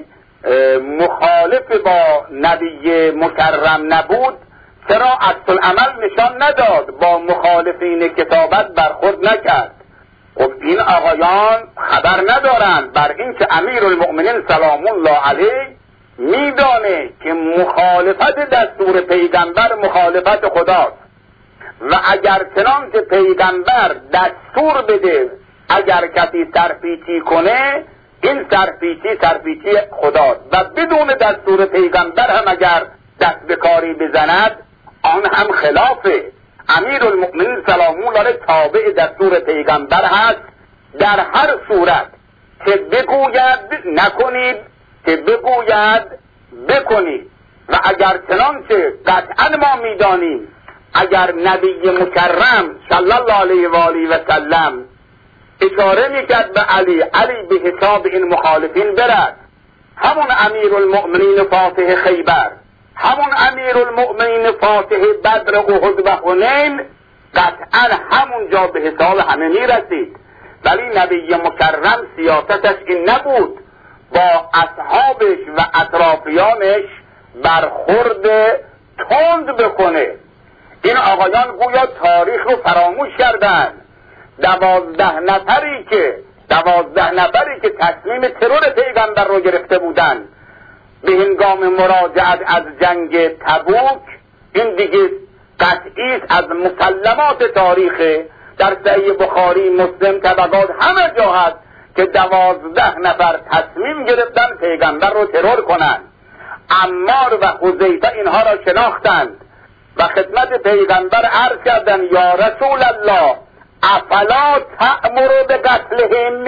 مخالف با نبی مکرم نبود، چرا عکس العمل نشان نداد؟ با مخالفین کتابت برخورد نکرد. خب این آقایان خبر ندارند بر این که امیرالمؤمنین سلام الله علیه میدانه که مخالفت دستور پیغمبر مخالفت خداست و اگر چنان که پیغمبر دستور بده اگر کسی سرپیچی کنه این سرپیچی سرپیچی خداست و بدون دستور پیغمبر هم اگر دست به کاری بزند آن هم خلافه. امیرالمؤمنین سلام الله علیه تابع دستور پیغمبر هست در هر صورت که بگوید نکنید، که بگوید بکنید. و اگر چنانچه قطعا ما میدانیم اگر نبی مکرم صلی الله علیه و آله و سلم اشاره میکرد به علی، علی به حساب این مخالفین برد، همون امیرالمؤمنین فاتح خیبر، همون امیرالمؤمنین فاتح بدر احد و حنین قطعا همون جا به حساب همه میرسید. ولی نبی مکرم سیاستش این نبود با اصحابش و اطرافیانش برخورد تند بکنه. این آقایان گویا تاریخ رو فراموش کردن. دوازده نفری که دوازده نفری که تصمیم ترور پیغمبر رو گرفته بودن به هنگام مراجعت از جنگ تبوک، این دیگه قطعی است، از مسلمات تاریخ. در صحیح بخاری، مسلم، طبقات همه جا هست که دوازده نفر تصمیم گرفتن پیغمبر رو ترور کنند. عمار و حذیفه اینها را شناختند و خدمت پیغمبر عرض کردند یا رسول الله افلا تأمر به قتلهم،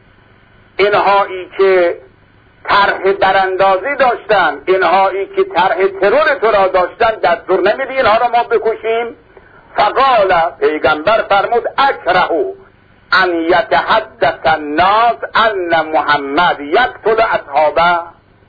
اینهایی که طرح براندازی داشتن، اینهایی که طرح ترور تو را داشتن، دستور نمیدی اینها را ما بکشیم؟ فقال، پیغمبر فرمود اکره ان یتحدث الناس ان محمد یقتل اصحابه،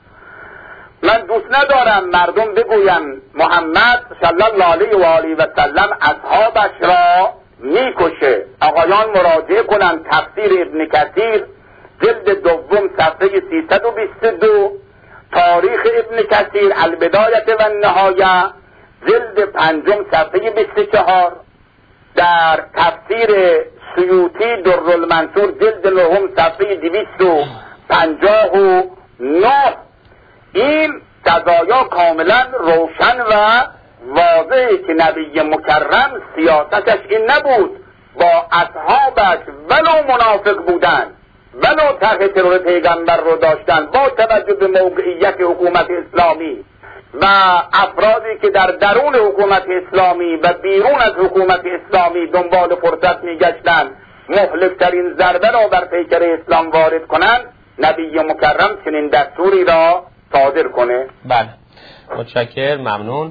من دوست ندارم مردم بگویم محمد صلی الله علیه و آله و سلم اصحابش را میکشه. آقایان مراجعه کنند تفسیر ابن کثیر جلد دوم صفحه سیصد و بیست و دو، تاریخ ابن کثیر البدایه و النهایه جلد پنجم صفحه بیست و چهار، در تفسیر سیوطی درالمنصور جلد نهم صفحه دویست و پنجاه و نه. این قضایا کاملا روشن و واضحه که نبی مکرم سیاستش این نبود با اصحابش ولو منافق بودن ولو طرح ترور پیغمبر رو داشتن با توجه به موقعیت حکومت اسلامی و افرادی که در درون حکومت اسلامی و بیرون از حکومت اسلامی دنبال فرصت میگشتن مهلکترین ضربه را بر پیکر اسلام وارد کنند، نبی مکرم چنین دستوری را صادر کنه. بله، متشکر، ممنون.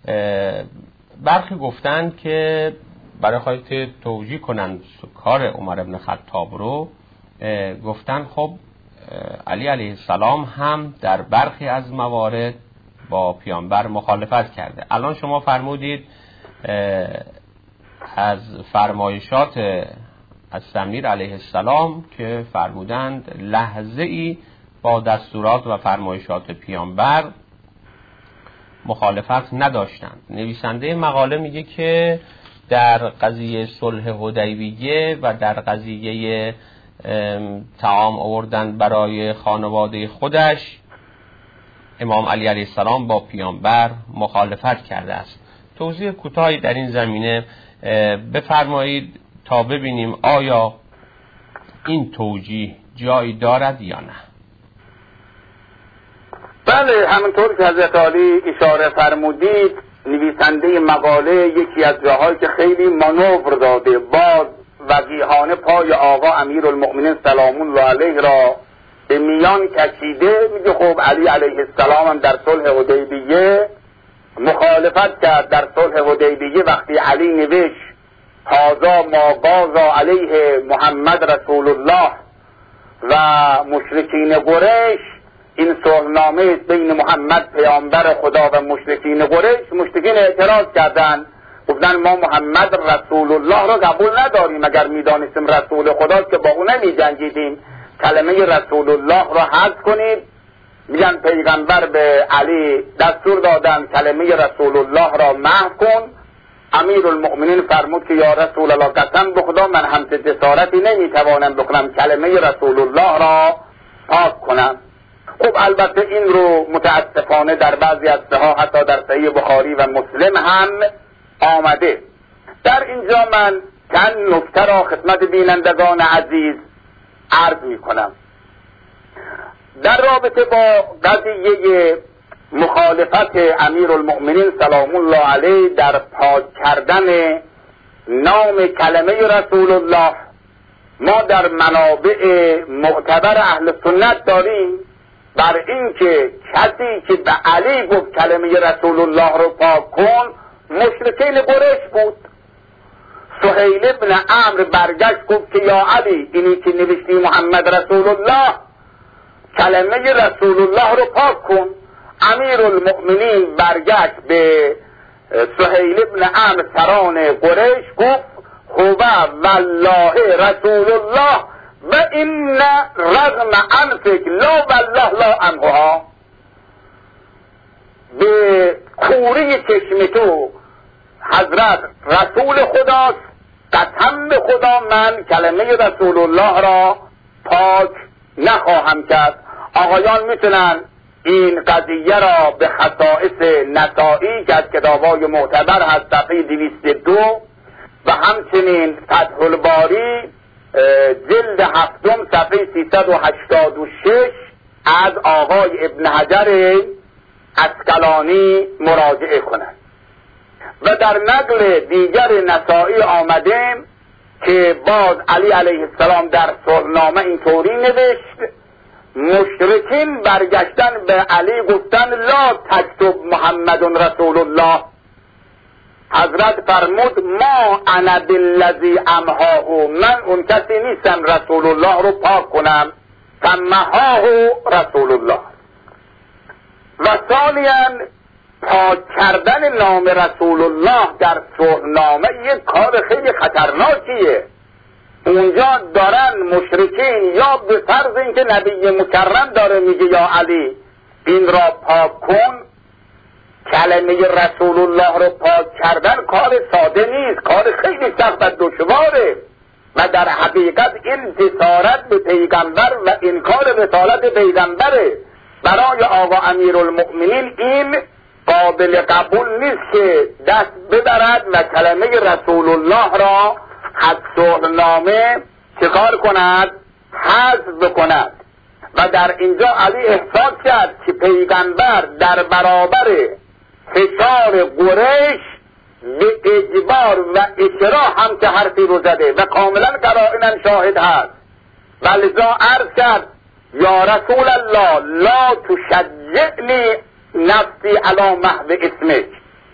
برخی گفتند که برای خواهد توجیه کنند کار عمر ابن خطاب رو، گفتن خب علی علیه السلام هم در برخی از موارد با پیامبر مخالفت کرده. الان شما فرمودید از فرمایشات از سمیر علیه السلام که فرمودند لحظه ای با دستورات و فرمایشات پیامبر مخالفت نداشتند. نویسنده مقاله میگه که در قضیه صلح حدیبیه و در قضیه طعام آوردن برای خانواده خودش امام علی علیه السلام با پیامبر مخالفت کرده است. توضیح کوتاهی در این زمینه بفرمایید تا ببینیم آیا این توجیه جایی دارد یا نه. بله، همونطور که حضرت علی اشاره فرمودید، نویسنده مقاله یکی از جاهایی که خیلی مانور داده باز وقیحانه پای آقا امیرالمؤمنین سلام الله علیه را به میان کشیده. میگه خب علی علیه السلام هم در صلح حدیبیه مخالفت کرد. در صلح حدیبیه وقتی علی نوشت هذا ما باز علیه محمد رسول الله و مشرکین قریش، این صلحنامه بین محمد پیامبر خدا و مشرکین قریش، مشرکین اعتراض کردند، گفتن ما محمد رسول الله را قبول نداریم، اگر میدانستیم رسول خداست که با او نمی جنگیدیم، کلمه رسول الله را حذف کنید. میگن پیغمبر به علی دستور دادن کلمه رسول الله را محو کن. امیرالمؤمنین فرمود که یا رسول الله قسم به خدا من همچه جسارتی نمیتوانم بکنم کلمه رسول الله را پاک کنم. خب البته این رو متاسفانه در بعضی از ها حتی در صحیح بخاری و مسلم هم آمده. در اینجا من چند نکته را خدمت بینندگان عزیز عرض می کنم. در رابطه با قضیه مخالفت امیرالمؤمنین سلام الله علیه در پاک کردن نام کلمه رسول الله، ما در منابع معتبر اهل سنت داریم بر اینکه کسی که به علی گفت کلمه رسول الله رو پاک کن مشرکین قریش بود. سهیل ابن عمرو برگشت گفت که یا علی، اینی که نوشتی محمد رسول الله، کلمه رسول الله رو پاک کن. امیرالمؤمنین برگشت به سهیل ابن عمرو سران قریش گفت هو والله رسول الله و این رغم انفک لا والله لا عنها، به کوری چشم تو حضرت رسول خداست، قسم به خدا من کلمه رسول الله را پاک نخواهم کرد. آقایان میتونن این قضیه را به خصائص نسائی که از کتاب‌های معتبر هست صفحه دویست و دو و همچنین فتح الباری جلد هفتم صفحه سیصد و هشتاد و شش از آقای ابن حجر عسقلانی مراجعه کنند. و در نقل دیگر نسائی آمده که باز علی علیه السلام در صلحنامه اینطوری نوشت: مشرکین برگشتن به علی گفتن لا تکتب محمد رسول الله. حضرت فرمود ما انا بالذی امحاه، من اون کسی نیستم رسول الله رو پاک کنم، فمحاه رسول الله. و ثانیاً پاک کردن نام رسول الله در صلحنامه یک کار خیلی خطرناکیه. اونجا دارن مشرکین یا به فرض اینکه نبی مکرم داره میگه یا علی این را پاک کن، کلمه رسول الله رو پاک کردن کار ساده نیست، کار خیلی سخت و دشواره و در حقیقت این جسارت به پیغمبر و انکار رسالت پیغمبره. برای آقا امیرالمؤمنین این قابل قبول نیست که دست ببرد و کلمه رسول الله را از صلحنامه چکار کند؟ حذف کند. و در اینجا علی احساس کرد که پیغمبر در برابر فشار قریش به اجبار و اکراه هم که حرفی رو زده و کاملا قرائن شاهد هست، ولذا عرض کرد یا رسول الله لا تشجعنی نفسی علی محو اسمک،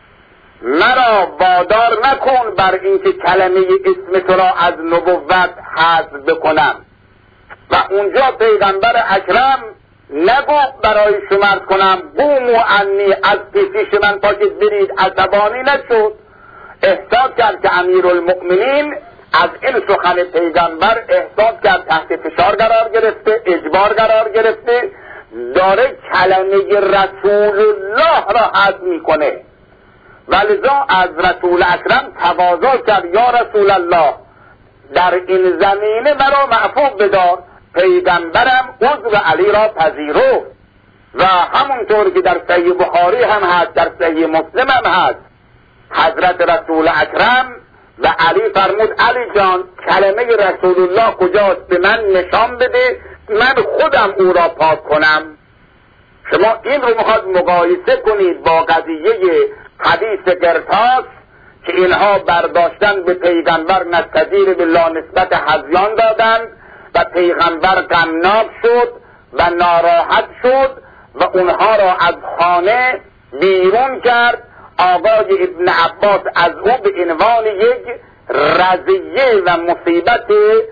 مرا وادار نکن بر اینکه کلمه اسم تو را از نبوت حذف بکنم. و اونجا پیغمبر اکرم نگفت برای شما کنم قوموا عنی، از پیش من پاشید برید، عصبانی نشد. احساس کرد که امیرالمؤمنین از این سخن پیغمبر احساس کرد تحت فشار قرار گرفته، اجبار قرار گرفته، داره کلمه رسول الله را حذف میکنه. ولذا از رسول اکرم تقاضا کرد یا رسول الله در این زمینه مرا معفو بدار. پیغمبرم عذر علی را پذیرفت و همونطور که در صحیح بخاری هم هست، در صحیح مسلم هم هست، حضرت رسول اکرم و علی فرمود علی جان کلمه رسول الله کجاست؟ به من نشان بده من خودم او را پاک کنم. شما این رو میخواد مقایسه کنید با قضیه حدیث قرطاس که اینها برداشتن به پیغمبر نستجیر بالله نسبت هذیان دادن و پیغمبر غمناک شد و ناراحت شد و اونها را از خانه بیرون کرد. آقای ابن عباس از او به عنوان یک رضیه و مصیبت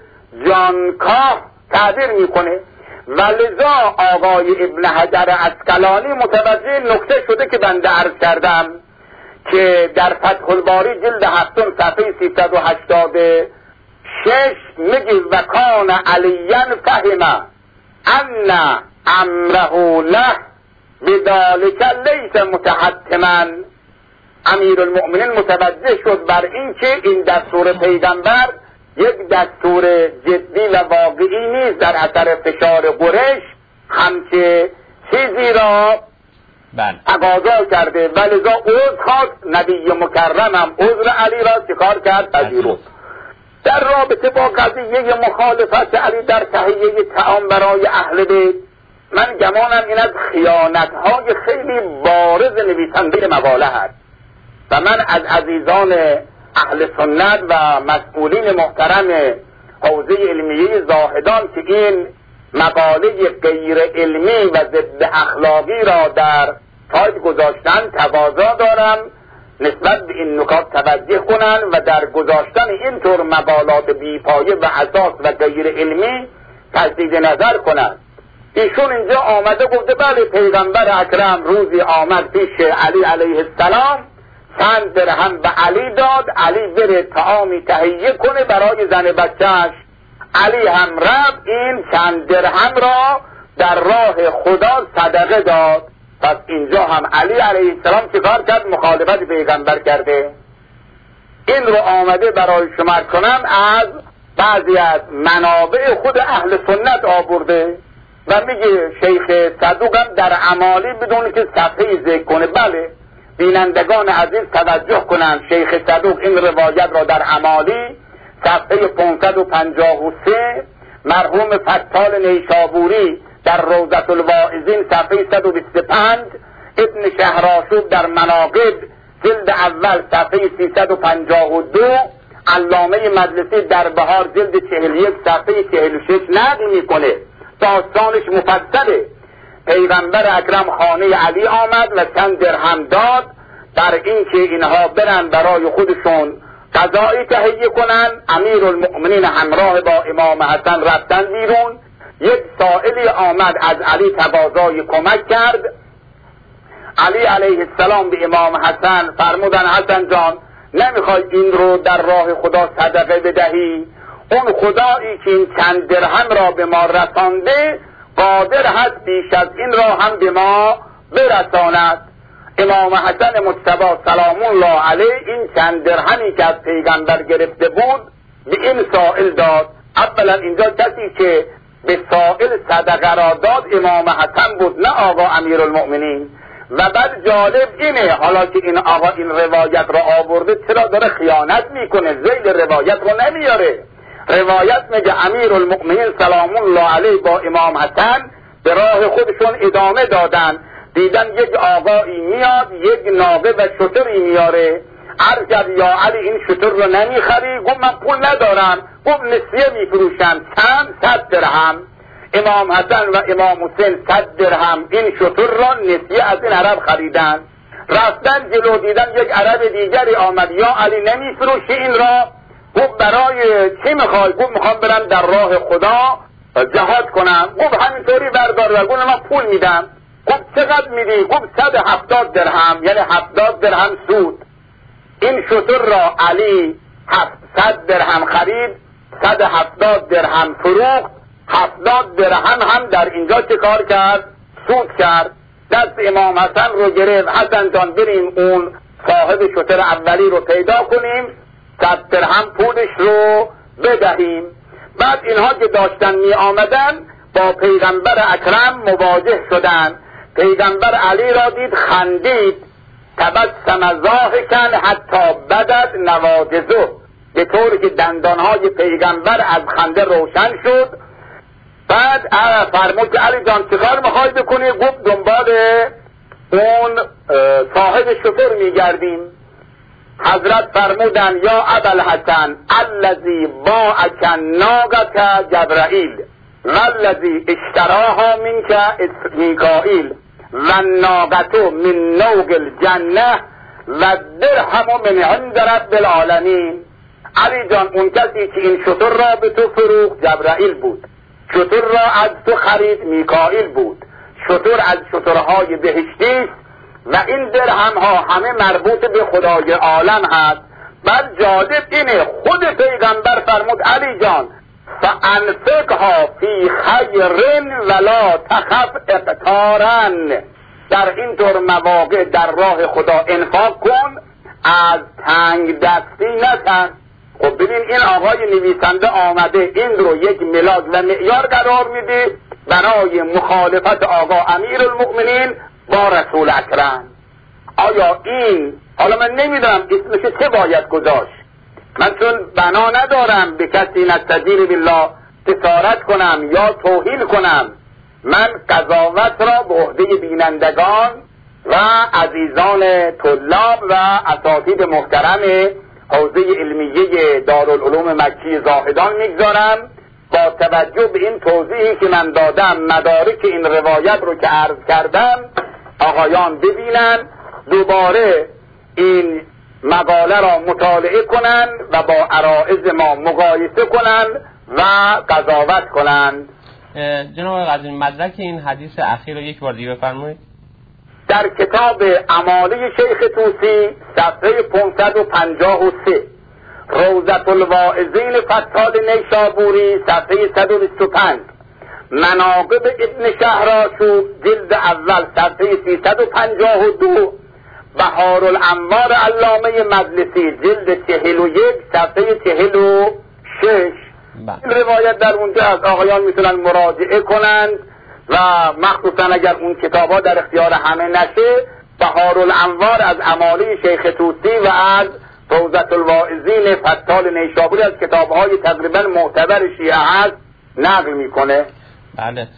جانکاه تعبیر میکنه. ولذا آقای ابن حجر عسقلانی متوجه نکته شده که بنده عرض کردم که در فتح الباری جلد هفتم صفحه سیصد و هشتاد شش میگه و کان علیاً فهم ان امره له بذلک لیس متحتما. امیرالمؤمنین متوجه شد بر این که این دستور پیغمبر یک دستور جدی و واقعی نیست، در اثر فشار قریش همچه چیزی را تقاضا کرده و لذا عذر خواست. نبی مکرمم عذر علی را چیکار کرد؟ پذیرفت. در رابطه با قضیه مخالفت علی در تهیه طعام برای اهل بیت، من گمانم این از خیانت‌های خیلی بارز نویسنده مقاله هست و من از عزیزان اهل سنت و مسئولین محترم حوزه علمیه زاهدان که این مقاله غیر علمی و ضد اخلاقی را در سایت گذاشتن تقاضا دارم نسبت به این نکات توجه کنن و در گذاشتن اینطور مقالات بیپایه و اساس و غیر علمی تجدید نظر کنند. ایشون اینجا آمده گفته بله پیغمبر اکرم روزی آمد پیش علی علیه السلام، چند درهم به علی داد، علی بره طعامی تهیه کنه برای زن بچهش. علی هم رفت این چند درهم را در راه خدا صدقه داد. پس اینجا هم علی علیه السلام چه کار کرد؟ مخالفت پیغمبر کرده. این رو آمده برای شما کنم از بعضی از منابع خود اهل سنت آورده و میگه شیخ صدوق هم در عمالی بدون که صفحه ذکر کنه. بله بینندگان عزیز توجه کنند، شیخ صدوق این روایت را در عمالی صفحه پانصد و پنجاه و سه، مرحوم فتال نیشابوری در روضة الواعظین صفحه صد و بیست و پنج، ابن شهرآشوب در مناقب جلد اول صفحه سیصد و پنجاه و دو، علامه مجلسی در بهار جلد چهل و یک صفحه چهل و شش نقل میکنه. داستانش مفصله. پیغمبر اکرم خانه علی آمد و چند درهم داد در اینکه اینها برن برای خودشون غذایی تهیه کنن. امیرالمؤمنین همراه با امام حسن رفتن بیرون. یک سائلی آمد از علی تقاضای کمک کرد. علی علیه السلام به امام حسن فرمودن حسن جان نمیخوای این رو در راه خدا صدقه بدهی؟ اون خدایی که این چند درهم را به ما رسانده قادر هست بیش از این را هم به ما برساند. امام حسن مجتبی سلام الله علیه این چند درهمی که از پیغمبر گرفته بود به این سائل داد. اولا اینجا کسی که به سائل صدقه را داد امام حسن بود نه آقا امیرالمؤمنین. و بعد جالب اینه حالا که این آقا این روایت را آورده چرا داره خیانت میکنه؟ ذیل روایت رو نمیاره. روایت میگه امیرالمؤمنین سلام الله علیه با امام حسن به راه خودشون ادامه دادن. دیدن یک آقایی میاد یک ناقه و شتری میاره. عرض کرد یا علی این شتر رو نمیخری؟ گفت من پول ندارم. گفت نسیه میفروشم. چند؟ صد درهم. امام حسن و امام حسین صد درهم این شتر را نسیه از این عرب خریدن. رفتن جلو دیدن یک عرب دیگری آمد. یا علی نمیفروشی این را؟ گفت برای چی میخوای؟ گفت میخوام برم در راه خدا جهاد کنم. گفت همینطوری بردار و گفت من پول میدم. گفت چقدر میدی؟ گفت صد هفتاد درهم، یعنی هفتاد درهم سود. این شتر را علی صد درهم خرید، صد هفتاد درهم فروخت. هفتاد درهم هم در اینجا چه کار کرد؟ سود کرد. دست امام حسن رو گرفت. حسن جان بریم اون صاحب شتر اولی رو پیدا کنیم، صد درهم پولش رو بدهیم. بعد اینها که داشتن می آمدن با پیغمبر اکرم مواجه شدن. پیغمبر علی را دید خندید. تبسم ضاحکا حتی بدت نواجذه، به طوری که دندانهای پیغمبر از خنده روشن شد. بعد فرمود که علی جان چیکار میخوای بکنی؟ گفت دنبال اون صاحب شتر میگردیم. حضرت فرمودن یا ابوالحسن الذی باعک الناقة جبرائیل والذی اشتراها منک میکائیل و الناقة من نوق الجنه و الدرهم من عند رب العالمین. علی جان اون کسی که این شتر را به تو فروخت جبرائیل بود، شتر را از تو خرید میکائیل بود. شتر از شترهای بهشتی و این درهم ها همه مربوط به خدای عالم هست. بعد جالب اینه خود پیغمبر فرمود علی جان فانفقها فی خیر ولا تخف اقتارا، در این طور مواقع در راه خدا انفاق کن، از تنگ دستی نکن. خب ببین این آقای نویسنده آمده این رو یک ملاک و معیار قرار میده برای مخالفت آقا امیرالمؤمنین با رسول اکرم. آیا این، حالا من نمیدونم اسمش چه باید گذاشت، من چون بنا ندارم به کسی نستجیر بالله جسارت کنم یا توهین کنم، من قضاوت را به عهده بینندگان و عزیزان طلاب و اساتید محترم حوزه علمیه دارالعلوم مکی زاهدان میگذارم. با توجه به این توضیحی که من دادم، مدارک این روایت رو که عرض کردم آقایان ببینن، دوباره این مقاله را مطالعه کنن و با عرائض ما مقایسه کنن و قضاوت کنن. جناب قاضی، مدرک این حدیث اخیر رو یک بار دیگه بفرمایید. در کتاب اماله شیخ طوسی صفحه پانصد و پنجاه و سه، روضة الواعظین فتحال نیشابوری صفحه صد و بیست و پنج، مناقب ابن شهرآشوب جلد اول صفحه سیصد و پنجاه و دو، بهار الانوار علامه مجلسی جلد چهل و یک صفحه چهل و شش. این روایت در اونجا از آقایان میتونن مراجعه کنند و مخصوصا اگر اون کتاب ها در اختیار همه نشه، بهار الانوار از اماله شیخ طوسی و از روضة الواعظین فتحال نیشابوری از کتاب های تقریبا معتبر شیعه هست نقل میکنه. بله،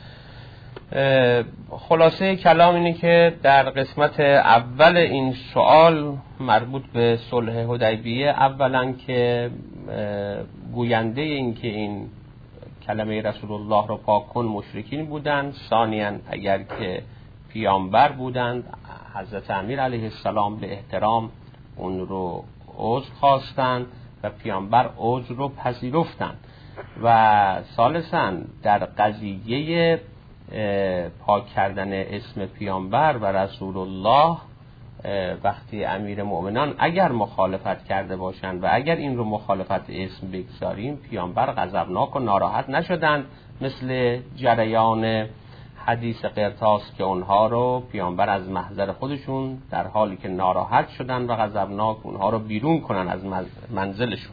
خلاصه کلام اینه که در قسمت اول این سوال مربوط به صلح حدیبیه، اولا که گوینده این که این کلمه رسول الله رو پاک کن مشرکین بودند، ثانیاً اگر که پیامبر بودند حضرت امیر علیه السلام به احترام اون رو عذر خواستند و پیامبر عذر رو پذیرفتند. و ثالثاً در قضیه پاک کردن اسم پیامبر و رسول الله، وقتی امیر مؤمنان اگر مخالفت کرده باشند و اگر این رو مخالفت اسم بگذاریم، پیامبر غضبناک و ناراحت نشدند مثل جریان حدیث قرطاس که اونها رو پیامبر از محضر خودشون در حالی که ناراحت شدند و غضبناک اونها رو بیرون کنن از منزلشون.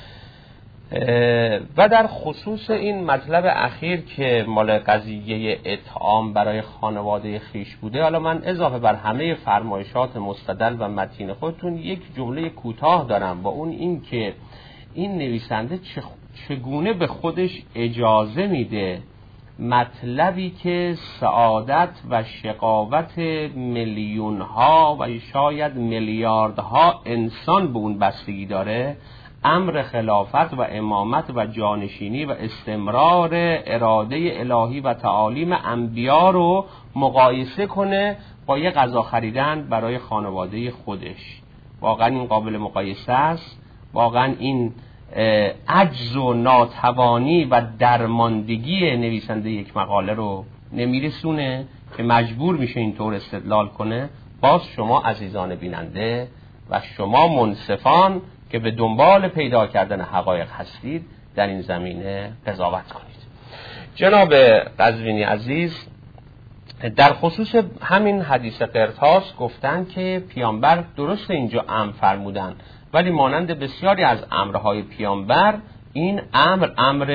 و در خصوص این مطلب اخیر که مال قضیه اطعام برای خانواده خیش بوده، حالا من اضافه بر همه فرمایشات مستدل و متین خودتون یک جمله کوتاه دارم، با اون این که این نویسنده چگونه به خودش اجازه میده مطلبی که سعادت و شقاوت میلیون ها و شاید میلیاردها انسان به اون بستگی داره، امر خلافت و امامت و جانشینی و استمرار اراده الهی و تعالیم انبیا رو مقایسه کنه با یه غذا خریدن برای خانواده خودش. واقعا این قابل مقایسه است؟ واقعا این عجز و ناتوانی و درماندگی نویسنده یک مقاله رو نمیرسونه که مجبور میشه اینطور استدلال کنه؟ باز شما عزیزان بیننده و شما منصفان که به دنبال پیدا کردن حقایق هستید در این زمینه قضاوت کنید. جناب قزوینی عزیز، در خصوص همین حدیث قرطاس گفتن که پیامبر درست اینجا امر فرمودن، ولی مانند بسیاری از امرهای پیامبر این امر امر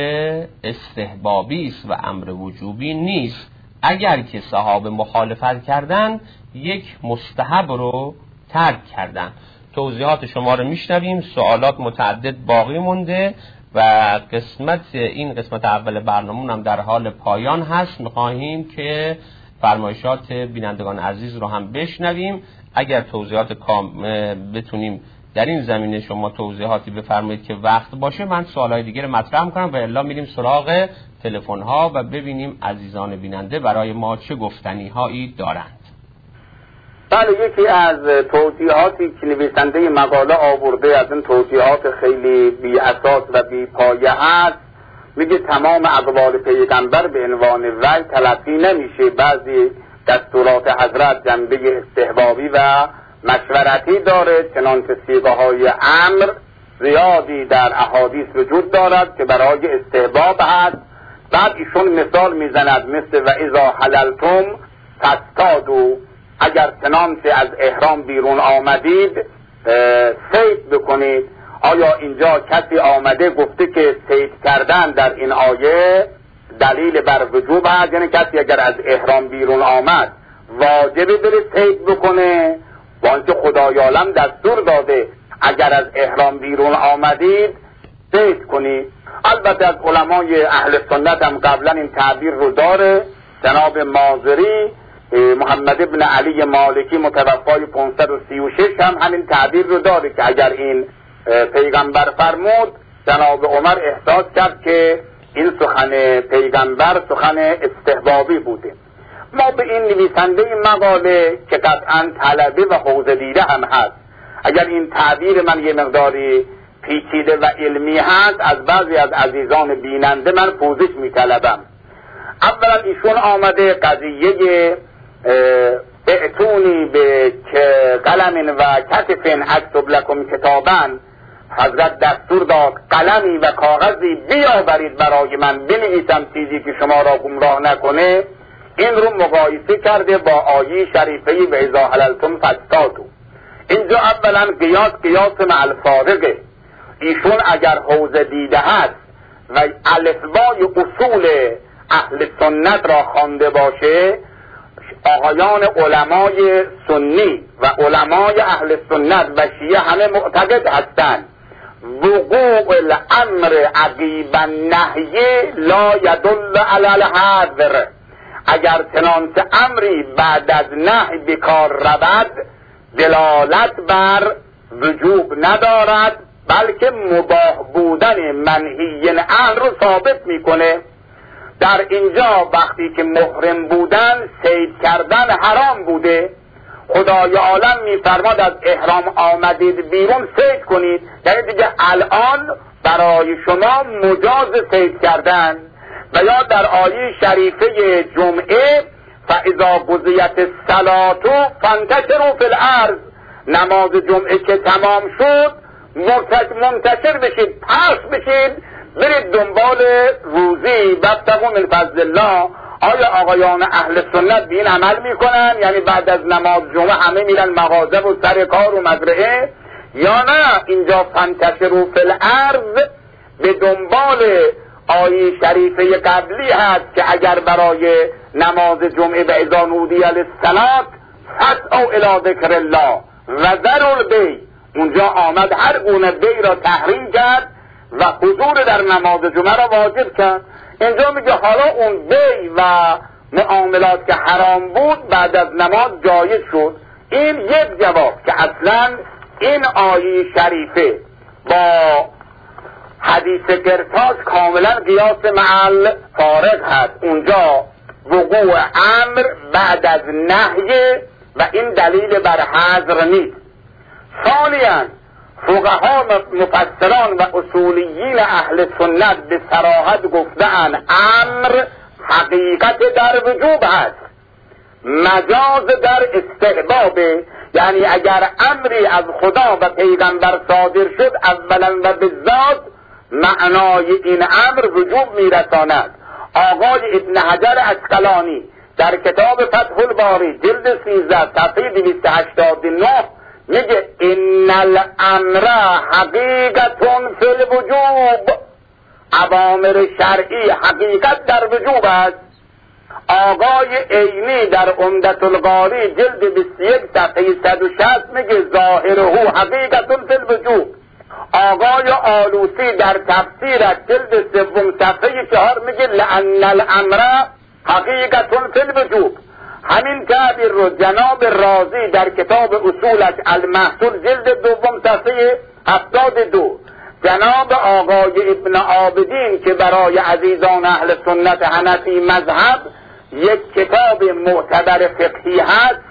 استحبابی است و امر وجوبی نیست. اگر که صحابه مخالفت کردن، یک مستحب رو ترک کردن. توضیحات شما رو میشنویم، سوالات متعدد باقی مونده و قسمت این قسمت اول برنامه هم در حال پایان هست. میخواهیم که فرمایشات بینندگان عزیز رو هم بشنویم. اگر توضیحات کام بتونیم در این زمینه شما توضیحاتی بفرمایید که وقت باشه، من سوالای دیگه رو مطرح میکنم و الا میریم سراغ تلفن ها و ببینیم عزیزان بیننده برای ما چه گفتنی هایی دارند. بله، یکی از توضیحاتی که نویسنده مقاله آورده از این توضیحات خیلی بی اساس و بی پایه هست، میگه تمام اقوال پیغمبر به عنوان وحی تلقی نمیشه، بعضی دستورات حضرت جنبه استحبابی و مشورتی داره، چنانچه صیغه های امر زیادی در احادیث وجود دارد که برای استحباب هست. بعد ایشون مثال میزند مثل و اذا حللتم فاصطادوا، اگر چنانچه از احرام بیرون آمدید صید بکنید. آیا اینجا کسی آمده گفته که صید کردن در این آیه دلیل بر وجوب هست؟ یعنی کسی اگر از احرام بیرون آمد واجبه بره صید بکنه، وانچه خدای عالم دستور داده اگر از احرام بیرون آمدید صید کنید. البته از علمای اهل سنت هم قبلا این تعبیر رو داره. جناب مازری محمد ابن علی مالکی متوفای پانصد و سی و شش هم همین تعبیر رو داره که اگر این پیغمبر فرمود، جناب عمر احساس کرد که این سخن پیغمبر سخن استحبابی بوده. ما به این نویسنده این مقاله که قطعا طلبه و حوزه دیده هم هست، اگر این تعبیر من یه مقداری پیچیده و علمی هست از بعضی از عزیزان بیننده من پوزش میطلبم. اولا ایشون آمده قضیه اعتونی به قلم و کتفن اکتب لکم کتابن، حضرت دستور داد قلمی و کاغذی بیاورید برای من بنویسم چیزی که شما را گمراه نکنه. این رو مقایسه کرده با آیه شریفه و اذا حللتم فاصطادوا. اینجا اولا قیاس قیاس مع الفارقه. ایشون اگر حوزه دیده هست و الفبای اصول اهل سنت را خوانده باشه، آقایان علمای سنی و علمای اهل سنت و شیعه همه معتقد هستند وقوع الامر عقیب النهی لا یدل علی الحظر. اگر چنانچه امری بعد از نهی بکار رود دلالت بر وجوب ندارد، بلکه مباح بودن منهی عنه رو ثابت میکنه. در اینجا وقتی که محرم بودن صید کردن حرام بوده، خدای عالم میفرماد از احرام آمدید بیرون صید کنید، یعنی دیگه الان برای شما مجاز صید کردن. و یا در آیه شریفه جمعه فاذا قضیت الصلاة فانتشروا فی الارض، نماز جمعه که تمام شد منتشر بشید، پخش بشید، برید دنبال روزی وابتغوا من فضل الله. آیا آقایان اهل سنت به این عمل میکنن؟ یعنی بعد از نماز جمعه همه میرن مغازه و سر کار و مزرعه؟ یا نه اینجا فانتشروا فی الارض به دنبال آیه شریفه قبلی هست که اگر برای نماز جمعه و اذا نودی للصلاة فاسعوا الی ذکر الله و ذروا البیع، اونجا آمد هر گونه بیع را تحریم کرد و حضور در نماز جمعه را واجب کرد. اینجا میگه حالا اون بیع و معاملات که حرام بود بعد از نماز جایز شد. این یک جواب که اصلا این آیه شریفه با حدیث قرطاس کاملا قیاس مع فارق هست. اونجا وقوع امر بعد از نهی و این دلیل بر حظر نیست. ثانیاً فقها مفسران و اصولیین اهل سنت به صراحت گفتن امر حقیقت در وجوب هست، مجاز در استحباب. یعنی اگر امری از خدا و پیغمبر صادر شد اولا و بالذات معنای این امر وجوب میرساند. آقای ابن حجر عسقلانی در کتاب فتح الباری جلد سیزده صفحه دویست و هشتاد و نه میگه ان الامر حقیقتون فی الوجوب، اوامر شرعی حقیقت در وجوب است. آقای عینی در عمدة القاری جلد بیست و یک صفحه صد و شصت میگه ظاهره حقیقتون فی الوجوب. آقای آلوسی در تفسیر جلد سوم صفحه چهار میگه لأن الامر حقیقتون فی الوجوب. همین تعبیر رو جناب رازی در کتاب اصولش المحصول جلد دوم صفحه هفتاد و دو، جناب آقای ابن عابدین که برای عزیزان اهل سنت حنفی مذهب یک کتاب معتبر فقهی هست،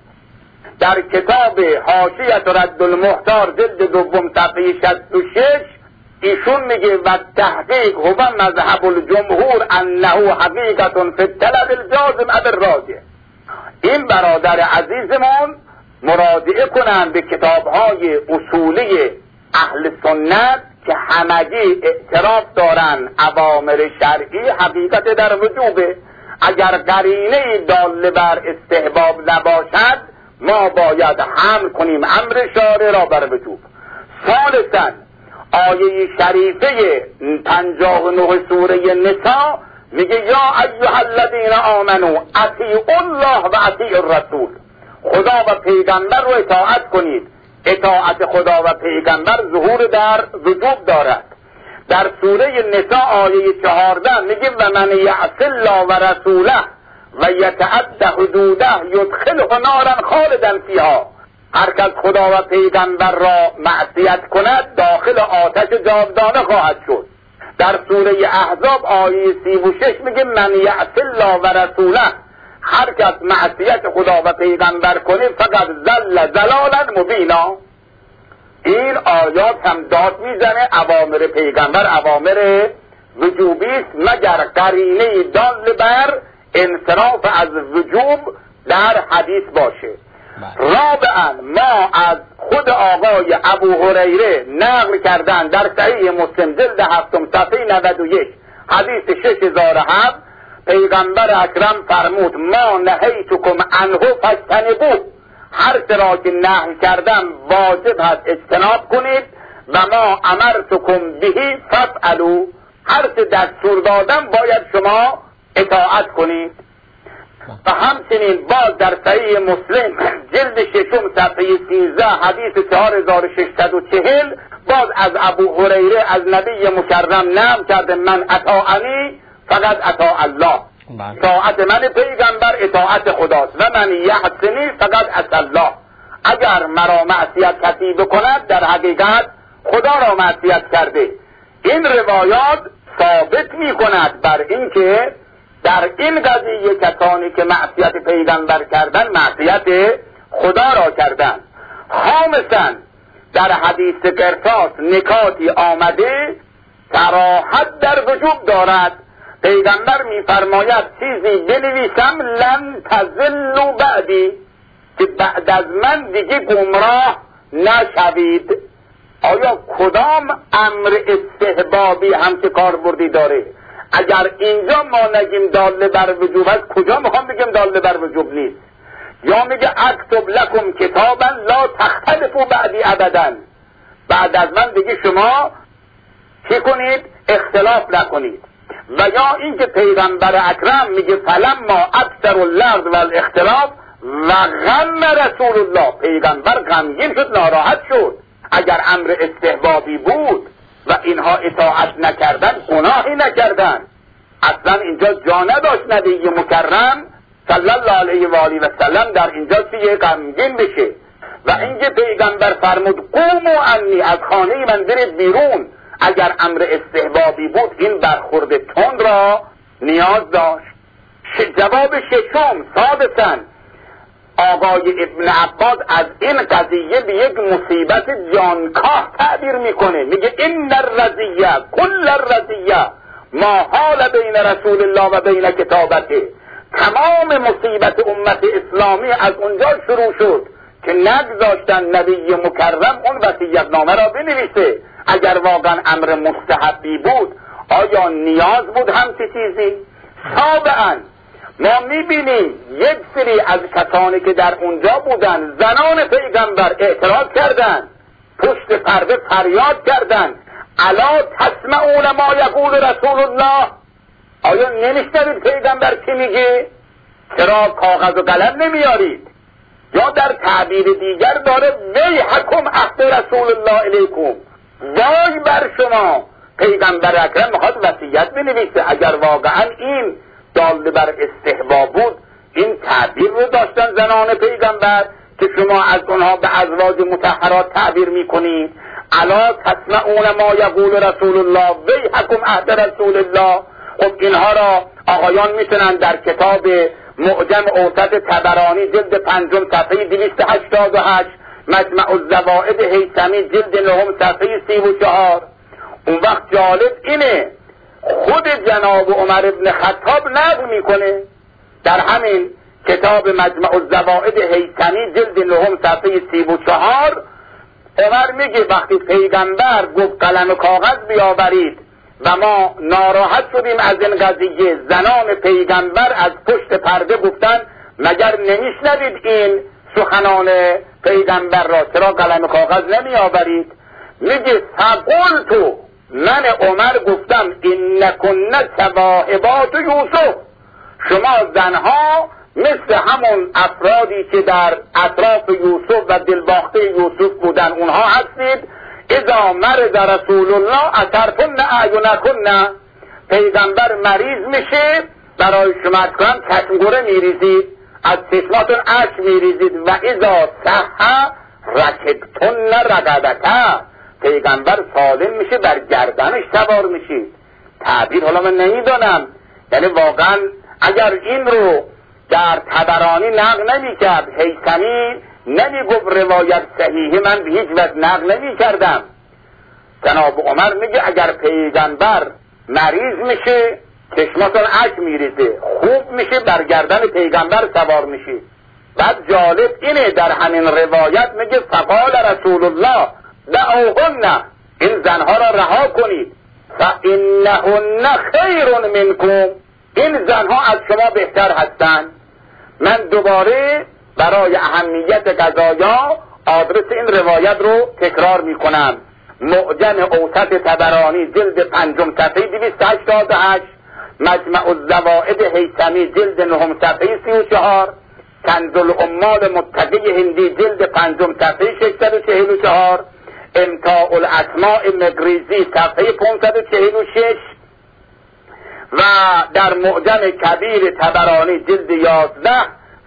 در کتاب حاشیه رد المحتار جلد دوم صفحه شصت و شش ایشون میگه و تحقیق هو مذهب الجمهور انه حقیقت فی الطلب الجازم ابر راجع. این برادر عزیزمون مراجعه کنند به کتابهای اصولی اهل سنت که همگی اعتراف دارن اوامر شرعی حقیقت در وجوبه. اگر قرینه دال بر استحباب نباشد ما باید حمل کنیم امر شارع را بر وجوب. ثالثاً آیه شریفه پنجاه و نه سوره نساء میگه یا ایها الذین آمنو اطیعوا الله و اطیعوا الرسول، خدا و پیغمبر رو اطاعت کنید. اطاعت خدا و پیغمبر ظهور در وجوب دارد. در سوره نساء آیه چهارده میگه و من یعص الله و رسوله و یتعد حدوده یدخله نارا خالدا فیها، هر کس خدا و پیغمبر را معصیت کند داخل آتش جاودانه خواهد شد. در سوره احزاب آیه سی و شش میگه من یعص الله و رسوله، هر کس معصیت خدا و پیغمبر کنه فقط ذل ضلالا مبینا. این آیات هم داد میزنه اوامر پیغمبر اوامر وجوبی است مگر قرینه دال بر انصراف از وجوب در حدیث باشه. رابعا ما از خود آقای ابو هریره نقل کردن در صحیح مسلم جلد هفتم صفحه نود و یک حدیث شش هزار و هفت پیغمبر اکرم فرمود ما نهیتکم عنه فاجتنبوه، هر چرا که نهی کردم واجب هست اجتناب کنید و ما امرتکم بهی فافعلوا، هر چه دستور دادم باید شما اطاعت کنید. و همچنین باز در صحیح مسلم جلد ششم صفحه سیزده حدیث چهار هزار و ششصد و چهل باز از ابو هریره از نبی مکرم نقل کرده من اطاعنی فقط اطاع الله، اطاعت من پیغمبر اطاعت خداست و من یحسنی فقط اطاع الله، اگر مرا معصیت کسی بکند در حقیقت خدا را معصیت کرده. این روایات ثابت می کند بر اینکه در این قضیه کسانی که معصیت پیغمبر کردن معصیت خدا را کردن. خامساً در حدیث قرطاس نکاتی آمده صراحت در وجوب دارد. پیغمبر میفرماید چیزی بنویسم لن تضلوا بعدی، که بعد از من دیگه گمراه نشوید. آیا کدام امر استحبابی هم که کاربردی داره؟ اگر اینجا ما نگیم داله بر وجوب است کجا میخوام بگیم داله بر وجوب نیست؟ یا میگه اکتب لکم کتابا لا تختلفوا بعدی ابدا، بعد از من دیگه شما چی کنید؟ اختلاف نکنید. و یا اینکه پیغمبر اکرم میگه فلما اکثر اللغز و الاختلاف و غم رسول الله، پیغمبر غمگین شد ناراحت شد. اگر امر استحبابی بود و اینها اطاعت نکردن گناهی نکردن، اصلا اینجا جا نداشت نبی مکرم صلی الله علیه و آله و سلم در اینجا چیه غمگین بشه. و اینکه پیغمبر فرمود قوموا عنی، از خانه من برید بیرون. اگر امر استحبابی بود این برخورد تند را نیاز داشت. جواب ششم سادساً آقای ابن عباس از این قضیه به یک مصیبت جانکاه تعبیر میکنه، میگه این الرضیه کل الرضیه ما حال بین رسول الله و بین کتابته، تمام مصیبت امت اسلامی از اونجا شروع شد که نگذاشتن نبی مکرم اون وصیت‌نامه را بنویسه. اگر واقعا امر مستحبی بود آیا نیاز بود همچی چیزی؟ سابعاً ما میبینیم یک سری از کسانی که در اونجا بودن زنان پیغمبر اعتراض کردند، پشت پرده فریاد کردند الا تسمعون ما یقول رسول الله، آیا نمیشنوید پیغمبر چی میگه؟ چرا کاغذ و قلم نمیارید؟ یا در تعبیر دیگر داره ویحکم عهد رسول الله الیکم، وای بر شما، پیغمبر اکرم میخواد وصیت بنویسه. اگر واقعا این دال بر استحباب بود این تعبیر رو داشتن زنان پیغمبر که شما از اونها به ازواج مطهرات تعبیر میکنید الا تسمعون ما یقول رسول الله ویحکم عهد رسول الله. خب اینها را آقایان میتونن در کتاب معجم اوسط طبرانی جلد پنجم صفحه دویست و هشتاد و هشت، مجمع الزوائد هیثمی جلد نهم صفحه سی و چهار. اون وقت جالب اینه خود جناب عمر ابن خطاب نقل میکنه در همین کتاب مجمع الزوائد هیثمی جلد نهم صفحه سی و چهار. عمر میگه وقتی پیغمبر گفت قلم و کاغذ بیاورید و ما ناراحت شدیم از این قضیه، زنان پیغمبر از پشت پرده گفتن مگر نمیشنوید این سخنان پیغمبر را، چرا قلم و کاغذ نمی آورید؟ میگه فقلتو، من عمر گفتم انکن صواحبات یوسف، شما زنها مثل همون افرادی که در اطراف یوسف و دلباخته یوسف بودن اونها هستید. اذا مرض رسول الله اثرتن اعینکن، پیغمبر مریض میشه برای شما از کنم چشمگوره میریزید، از چشماتون اشک میریزید. و اذا صح رکبتن رقبته، پیغمبر سالم میشه بر گردنش سوار میشید. تعبیر حالا من نمیدونم، یعنی واقعا اگر این رو در طبرانی نقل نمی کرد، هیثمی نمی گفت روایت صحیحه، من به هیچ وجه نقل نمی کردم. جناب عمر میگه اگر پیغمبر مریض میشه چشماتون اشک میریزه، خوب میشه بر گردن پیغمبر سوار میشه. بعد جالب اینه در همین روایت میگه فقال رسول الله دعوهن، این زنها را رها کنید، فانهن خیر منکم، این زنها از شما بهتر هستند. من دوباره برای اهمیت قضایا آدرس این روایت رو تکرار میکنم. معجم اوسط طبرانی جلد پنجم صفحه دویست و هشتاد و هشت، مجمع الزوائد هیثمی جلد نهم صفحه سی و چهار، کنز العمال متقی هندی جلد پنجم صفحه ششصد و چهل و چهار، امتاع الاسماء مقریزی صفحه پانصد و چهل و شش و در معجم کبیر طبرانی جلد یازده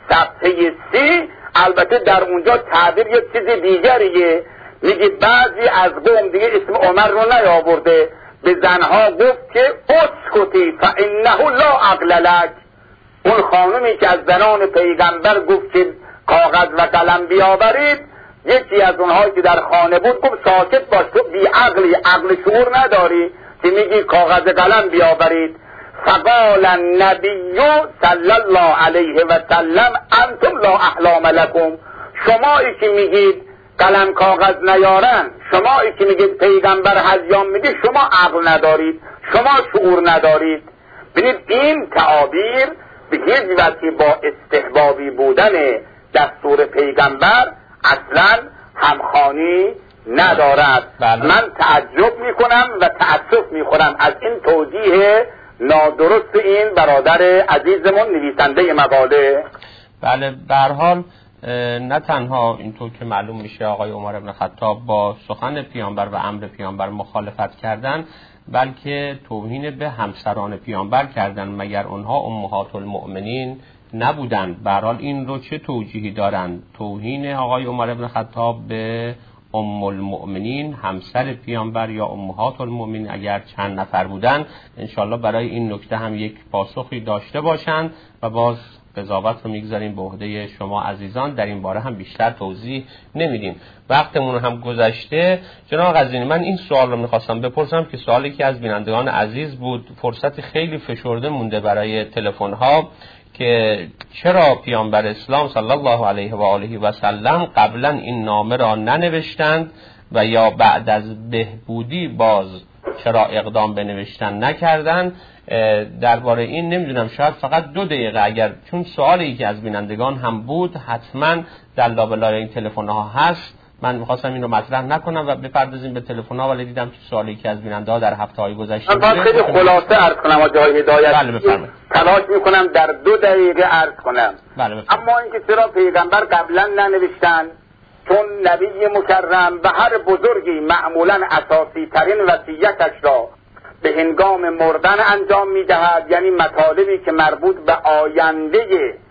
صفحه سی. البته در اونجا تعبیر یک چیز دیگریه، میگه بعضی از قوم دیگه اسم عمر رو نیاورده، به زنها گفت که اسکتی فانه لا عقل لک. اون خانمی که از زنان پیغمبر گفت که کاغذ و قلم بیاورید، یکی از اونهایی که در خانه بود گفت ساکت باش، تو بی عقلی، عقل شعور نداری که میگی کاغذ قلم بیاورید. فقال النبی صلی الله علیه و سلم انتم لا احلام لکم، شمایی که میگید قلم کاغذ نیارن، شمایی که میگید پیغمبر هذیان میگه، شما عقل ندارید، شما شعور ندارید. ببینید این تعابیر به هیچ وجه با استحبابی بودن دستور پیغمبر اصلا همخوانی ندارد. بله. من تعجب میکنم و تأسف میخورم از این توضیح نادرست این برادر عزیزمون نویسنده مقاله. بله، به هر حال نه تنها اینطور که معلوم میشه آقای عمر بن خطاب با سخن پیامبر و امر پیامبر مخالفت کردن، بلکه توهین به همسران پیامبر کردن، مگر اونها امهات المؤمنین نبودند؟ به هر حال این رو چه توجیهی دارند؟ توهین آقای عمر بن خطاب به ام المؤمنین، همسر پیامبر یا امهات المؤمنین اگر چند نفر بودن، انشالله برای این نکته هم یک پاسخی داشته باشند و باز قضاوت رو میگذاریم به عهده شما عزیزان، در این باره هم بیشتر توضیح نمیدیم، وقتمون هم گذشته. جناب قزوینی، من این سوال رو میخواستم بپرسم که سوالی که از بینندگان عزیز بود، فرصت خیلی فشرده مونده برای تلفن ها، که چرا پیامبر اسلام صلی الله علیه و آله و سلم قبلا این نامه را ننوشتند و یا بعد از بهبودی باز چرا اقدام به نوشتن نکردند؟ درباره این نمیدونم، شاید فقط دو دقیقه اگر، چون سوالی که از بینندگان هم بود حتما در لابلای این تلفن ها هست، من میخواستم این رو مطرح نکنم و بپردازیم به تلفن ها، ولی دیدم تو سوالی که از بیننده ها در هفته های گذشته من خیلی خلاصه عرض کنم و جای هدایت بله بفرمایید. تلاش میکنم در دو دقیقه عرض کنم. بله اما اینکه چرا پیغمبر قبلا ننوشتن، چون نبی مکرم به هر بزرگی معمولا اساسی ترین وصیتش را به هنگام مردن انجام میدهد، یعنی مطالبی که مربوط به آینده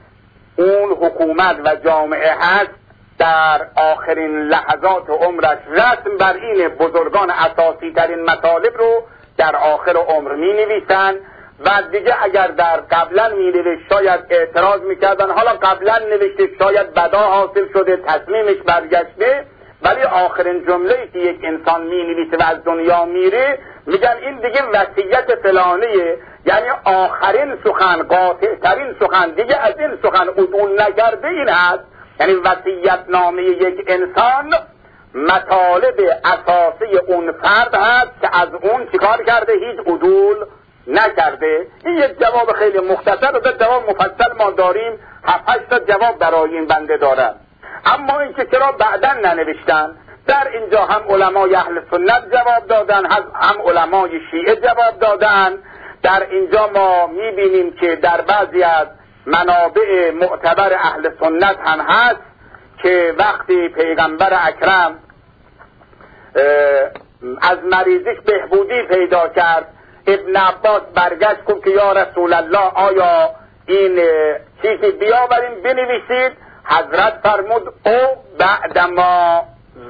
اون حکومت و جامعه هست، در آخرین لحظات عمرش رسم بر این بزرگان اساسی ترین مطالب رو در آخر عمر می نویسن و دیگه اگر در قبلا می نوشت شاید اعتراض می کردن، حالا قبلا نوشته شاید بدا حاصل شده، تصمیمش برگشته، ولی آخرین جمله‌ای که یک انسان می نویسه و از دنیا میره میگن این دیگه وصیت فلانیه، یعنی آخرین سخن، قاطع ترین سخن، دیگه از این سخن عدول نکرده این هست. یعنی وصیت نامه یک انسان مطالب اساسی اون فرد هست که از اون چیکار کرده؟ هیچ عدول نکرده. این یک جواب خیلی مختصر و جواب مفصل ما داریم، هفت هشت تا جواب برای این بنده دارم. اما اینکه چرا بعداً ننوشتن، در اینجا هم علمای اهل سنت جواب دادن، هم علمای شیعه جواب دادن. در اینجا ما میبینیم که در بعضی از منابع معتبر اهل سنت هم هست که وقتی پیغمبر اکرم از مریضیش بهبودی پیدا کرد، ابن عباس برگشت گفت که یا رسول الله آیا این چیزی بیاوریم بنویسید؟ حضرت فرمود او بعدما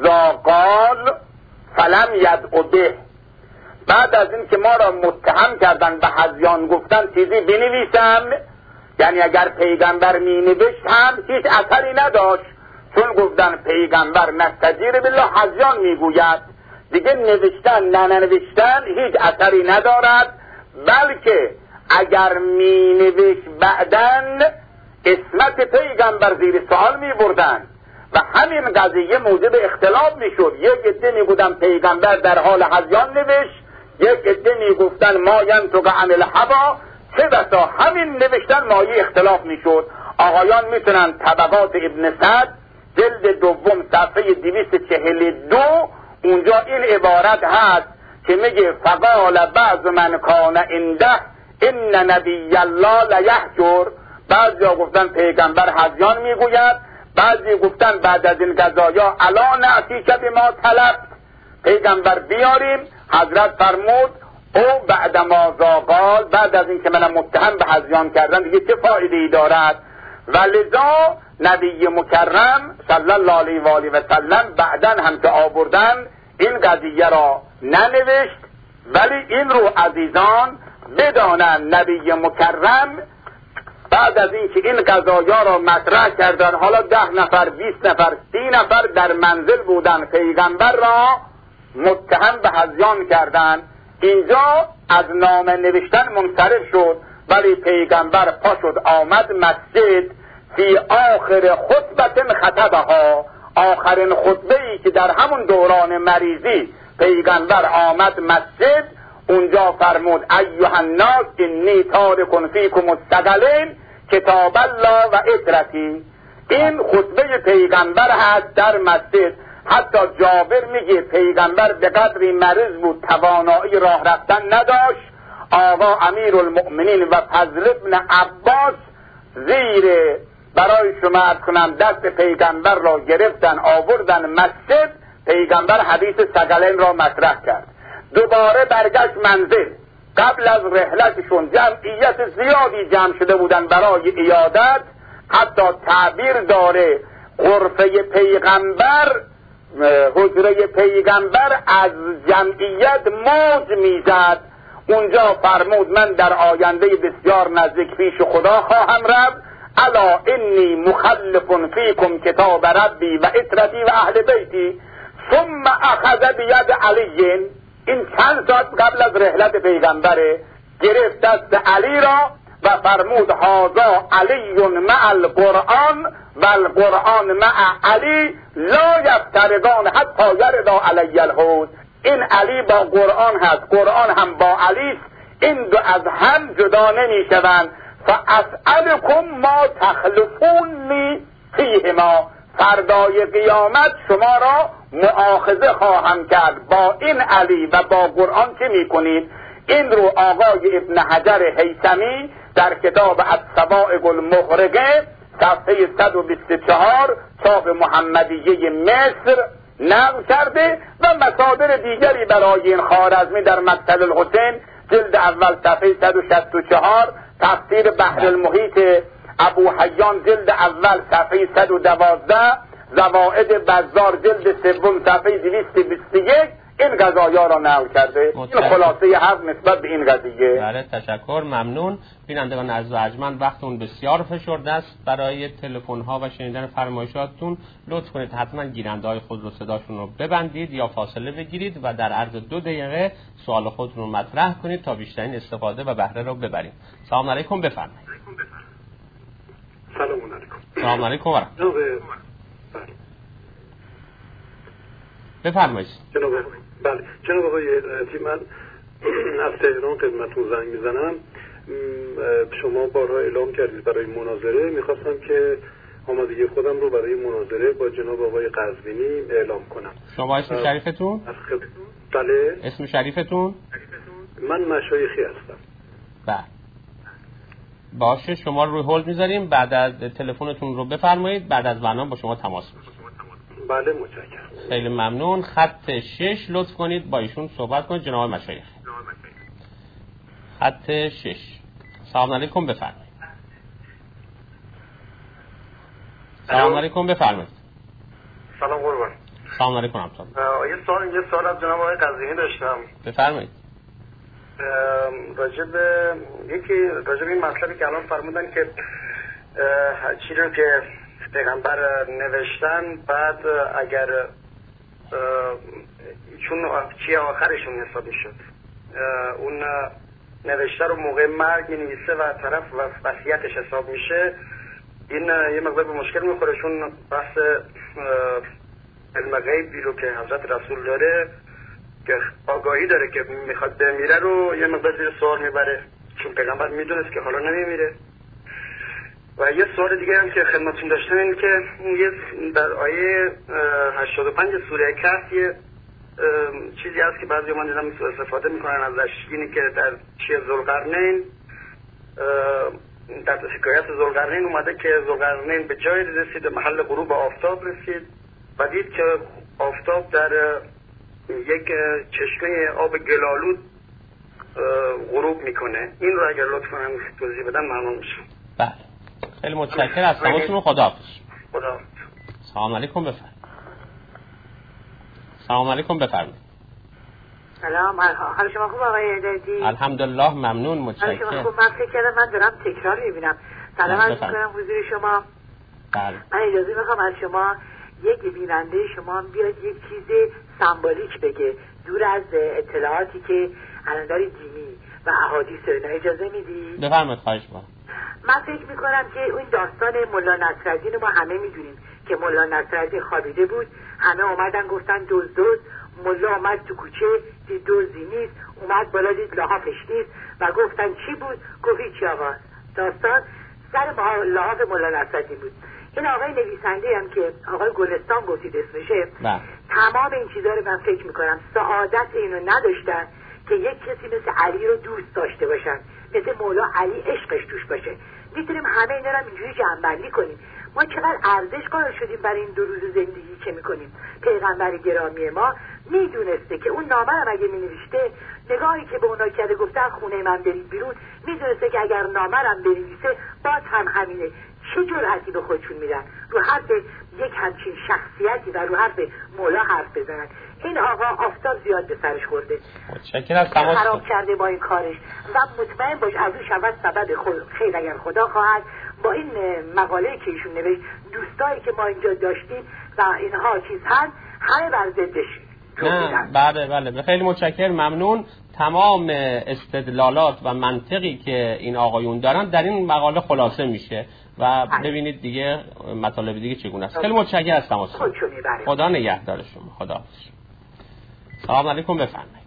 زاقال فلم یدعو به، بعد از این که ما را متهم کردن به هذیان گفتن چیزی بنویسم، یعنی اگر پیغمبر می نوشت هم هیچ اثری نداشت، چون گفتن پیغمبر نستجیر بالله هذیان می گوید، دیگه نوشتن نه ننوشتن هیچ اثری ندارد، بلکه اگر می نوشت بعدن اسمت پیغمبر زیر سوال می بردن و همین قضیه موجب اختلاف می شد. یک عده می بودن پیغمبر در حال هذیان نوشت، یک عده می گفتن ما ینطق عن الهوی، چه بسا همین نوشتن مایه اختلاف می شد. آقایان میتونن طبقات ابن سعد جلد دوم صفحه دویست و چهل و دو اونجا این عبارت هست که میگه فقال بعض من کان عنده ان نبی الله لیهجر، بعضی گفتن پیغمبر هذیان میگوید، بعضی گفتن بعد از این قضایا الا نأتیک بما طلبت، پیغمبر بیاریم. حضرت فرمود او بعد ما زاقال، بعد از این که منم متهم به هذیان کردن دیگه چه فایده ای دارد؟ ولذا نبی مکرم صلی الله علیه و آله و سلم بعدن هم که آوردن این قضیه را ننوشت، ولی این رو عزیزان بدانن نبی مکرم بعد از این که این قضایا را مطرح کردن، حالا ده نفر بیست نفر سی نفر در منزل بودن، پیغمبر را متهم به هذیان کردن، اینجا از نامه نوشتن منصرف شد، ولی پیغمبر پا شد آمد مسجد، فی آخر خطبت خطبها، آخرین خطبه ای که در همون دوران مریضی پیغمبر آمد مسجد، اونجا فرمود ایها الناس انی تارک فیکم الثقلین کتاب الله و اطرتی. این خطبه پیغمبر هست در مسجد. حتی جابر میگه پیغمبر به قدری مریض بود توانایی راه رفتن نداشت، آقا امیر المؤمنین و فضل ابن عباس زیر برای شما ارز کنم دست پیغمبر را گرفتن آوردن مسجد، پیغمبر حدیث ثقلین را مطرح کرد. دوباره برگشت منزل، قبل از رحلتشون جمعیت زیادی جمع شده بودن برای عیادت، حتی تعبیر داره غرفه پیغمبر، حجره پیغمبر از جمعیت موج میزد. اونجا فرمود من در آینده بسیار نزدیک پیش خدا خواهم رفت، الا انی مخلف فیکم کتاب ربی و اطرتی و اهل بیتی، ثم اخذ بید علی، این چند ساعت قبل از رحلت پیغمبره، گرفت دست علی را و فرمود هذا علی مع القرآن و القرآن مع علی لا یفترقان حتی یرد علی الحوض، این علی با قرآن هست، قرآن هم با علی است، این دو از هم جدا نمی شوند. فاسألکم ما تخلفونی فیهما، فردای قیامت شما را مؤاخذه خواهم کرد با این علی و با قرآن چه می کنید. این رو آقای ابن حجر هیثمی در کتاب الصواعق المخرجه صفحه صد و بیست و چهار چاپ محمدیه مصر نقل کرده و مصادر دیگری برای این خوارزمی در مقتل الحسین جلد اول صفحه صد و شصت و چهار، تفسیر بحر المحیط ابو حیان جلد اول صفحه صد و دوازده، زوائد بزار جلد سوم صفحه دویست و بیست و یک این قضایا را نقل کرده. این خلاصه حرف نسبت به این قضیه. بله تشکر، ممنون. بینندگان عزیز و ارجمند، وقتتون بسیار فشرده است برای تلفن ها و شنیدن فرمایشاتتون. لطف کنید حتما گیرنده های خود رو صداشون رو ببندید یا فاصله بگیرید و در عرض دو دقیقه سوال خودتون رو مطرح کنید تا بیشترین استفاده و بهره رو ببریم. سلام علیکم، بفرمایید. سلام علیکم. سلام علیکم. بفرمایید. جناب بله جناب آقای رئیسی، من از تهران خدمتتون زنگ میزنم. شما بارها اعلام کردید برای مناظره، میخواستم که آمادگی خودم رو برای مناظره با جناب آقای قزوینی اعلام کنم. شما اسم شریفتون؟ بله. اسم شریفتون؟ من مشایخی هستم. بله. باشه، شما رو روی هولد میذاریم، بعد از تلفنتون رو بفرمایید، بعد از برنامه با شما تماس میگیریم. بله متشکرم. خیلی ممنون. خط شش لطف کنید با ایشون صحبت کنید جناب مشایخ. خط شش. سلام علیکم، بفرمایید. سلام علیکم، بفرمایید. سلام قربان. سلام علیکم همتون. یه سوال یه سوال از جناب آقای قزوینی داشتم. بفرمایید. راجع به یکی راجع به این مطلبی که الان فرمودن که چیزی رو که پیغمبر نوشتن، بعد اگر چون چی آخرشون حساب میشد، اون نوشته رو موقع مرگ می‌نویسه و طرف وصیتش حساب میشه، این یه مقدار به مشکل میخوره، چون بحث علم غیبی رو که حضرت رسول داره که آگاهی داره که میخواد بمیره رو یه مقدار زیر سوال میبره، چون پیغمبر میدونست که حالا نمیمیره. و یه سوال دیگه هم که خدمتتون داشتم این که یه در آیه هشتاد و پنج سوره کهف یه چیزی هست که بعضی من دیدم استفاده میکنن ازش، اینی که در چیه ذوالقرنین، در حکایت ذوالقرنین اومده که ذوالقرنین به جای رسید، به محل غروب آفتاب رسید و دید که آفتاب در یک چشمه آب گلالود غروب میکنه. این رو اگر لطفاً توضیح بدن ممنون میشم. بله، خیلی متشکرم از تماستون. خداحافظ. خدا. سلام علیکم، بفرمایید. سلام علیکم، بفرمایید. سلام، حال شما خوب آقای عددی؟ الحمدلله، ممنون، متشکرم. حال شما خوب؟ من فکر کردم من دارم تکرار میبینم. سلام عرض میکنم حضور شما. بله. من اجازه میخوام از شما یک بیننده شما بیاد یک چیز سمبولیک بگه، دور از اطلاعاتی که الان دینی و احادیث رو. اجازه میدی؟ بفرمایید. خواهش می‌کنم. من فکر میکنم که اون داستان مولا نصرالدین ما همه میدونیم که مولا نصرالدین خوابیده بود، همه اومدن گفتن دوز دوز، مولا اومد تو کوچه دید دوزی نیست، اومد بالا دید لحافش نیست و گفتن چی بود؟ گفت هیچی آقا، داستان سر لحاف مولا نصرالدین بود. این آقای نویسنده هم که آقای گلستان گفتید اسمشه، بله. تمام این چیزا رو من فکر میکنم سعادت اینو نداشتن که یک کسی مثل علی رو دوست داشته باشن، مثل مولا علی عشقش توش باشه. میتونیم همه اینا رو اینجوری جمع‌بندی کنیم. ما چقدر ارزش قائل شدیم برای این دو روز زندگی که میکنیم. پیغمبر گرامی ما میدونسته که اون نامه رو اگه مینوشته، نگاهی که به اونا کرده گفتن خونه من برید بیرون، میدونسته که اگر نامه رو بنویسه باز هم همینه. چه جرأتی به خودشون میدن رو حرف یک همچین شخصیتی و رو حرف مولا حرف بزنن. این آقا آفتاب زیاد به سرش خورده، متشکرم از تماس خراب کرده با این کارش و مطمئن باش از اون شود سبب خیر اگر خدا خواهد. با این مقاله که ایشون نوشت، دوستایی که ما اینجا داشتیم و اینها چیز هست، همه بر ضدش. نه بله بله، خیلی متشکرم، ممنون. تمام استدلالات و منطقی که این آقایون دارن در این مقاله خلاصه میشه و ببینید دیگه مطالب دیگه چگونه است. خیلی متشکرم از تماستون. خدا نگهدار شما. خدا. سلام علیکم، بفرمایید.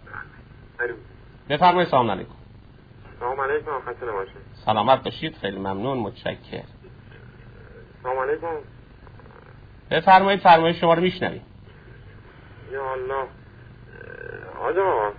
بفرمایید. سلام علیکم. سلام علیکم، خسته نباشید. سلامت باشید. خیلی ممنون، متشکرم. سلام علیکم. بفرمایید، فرمایش شما رو میشنویم. یا الله. آقا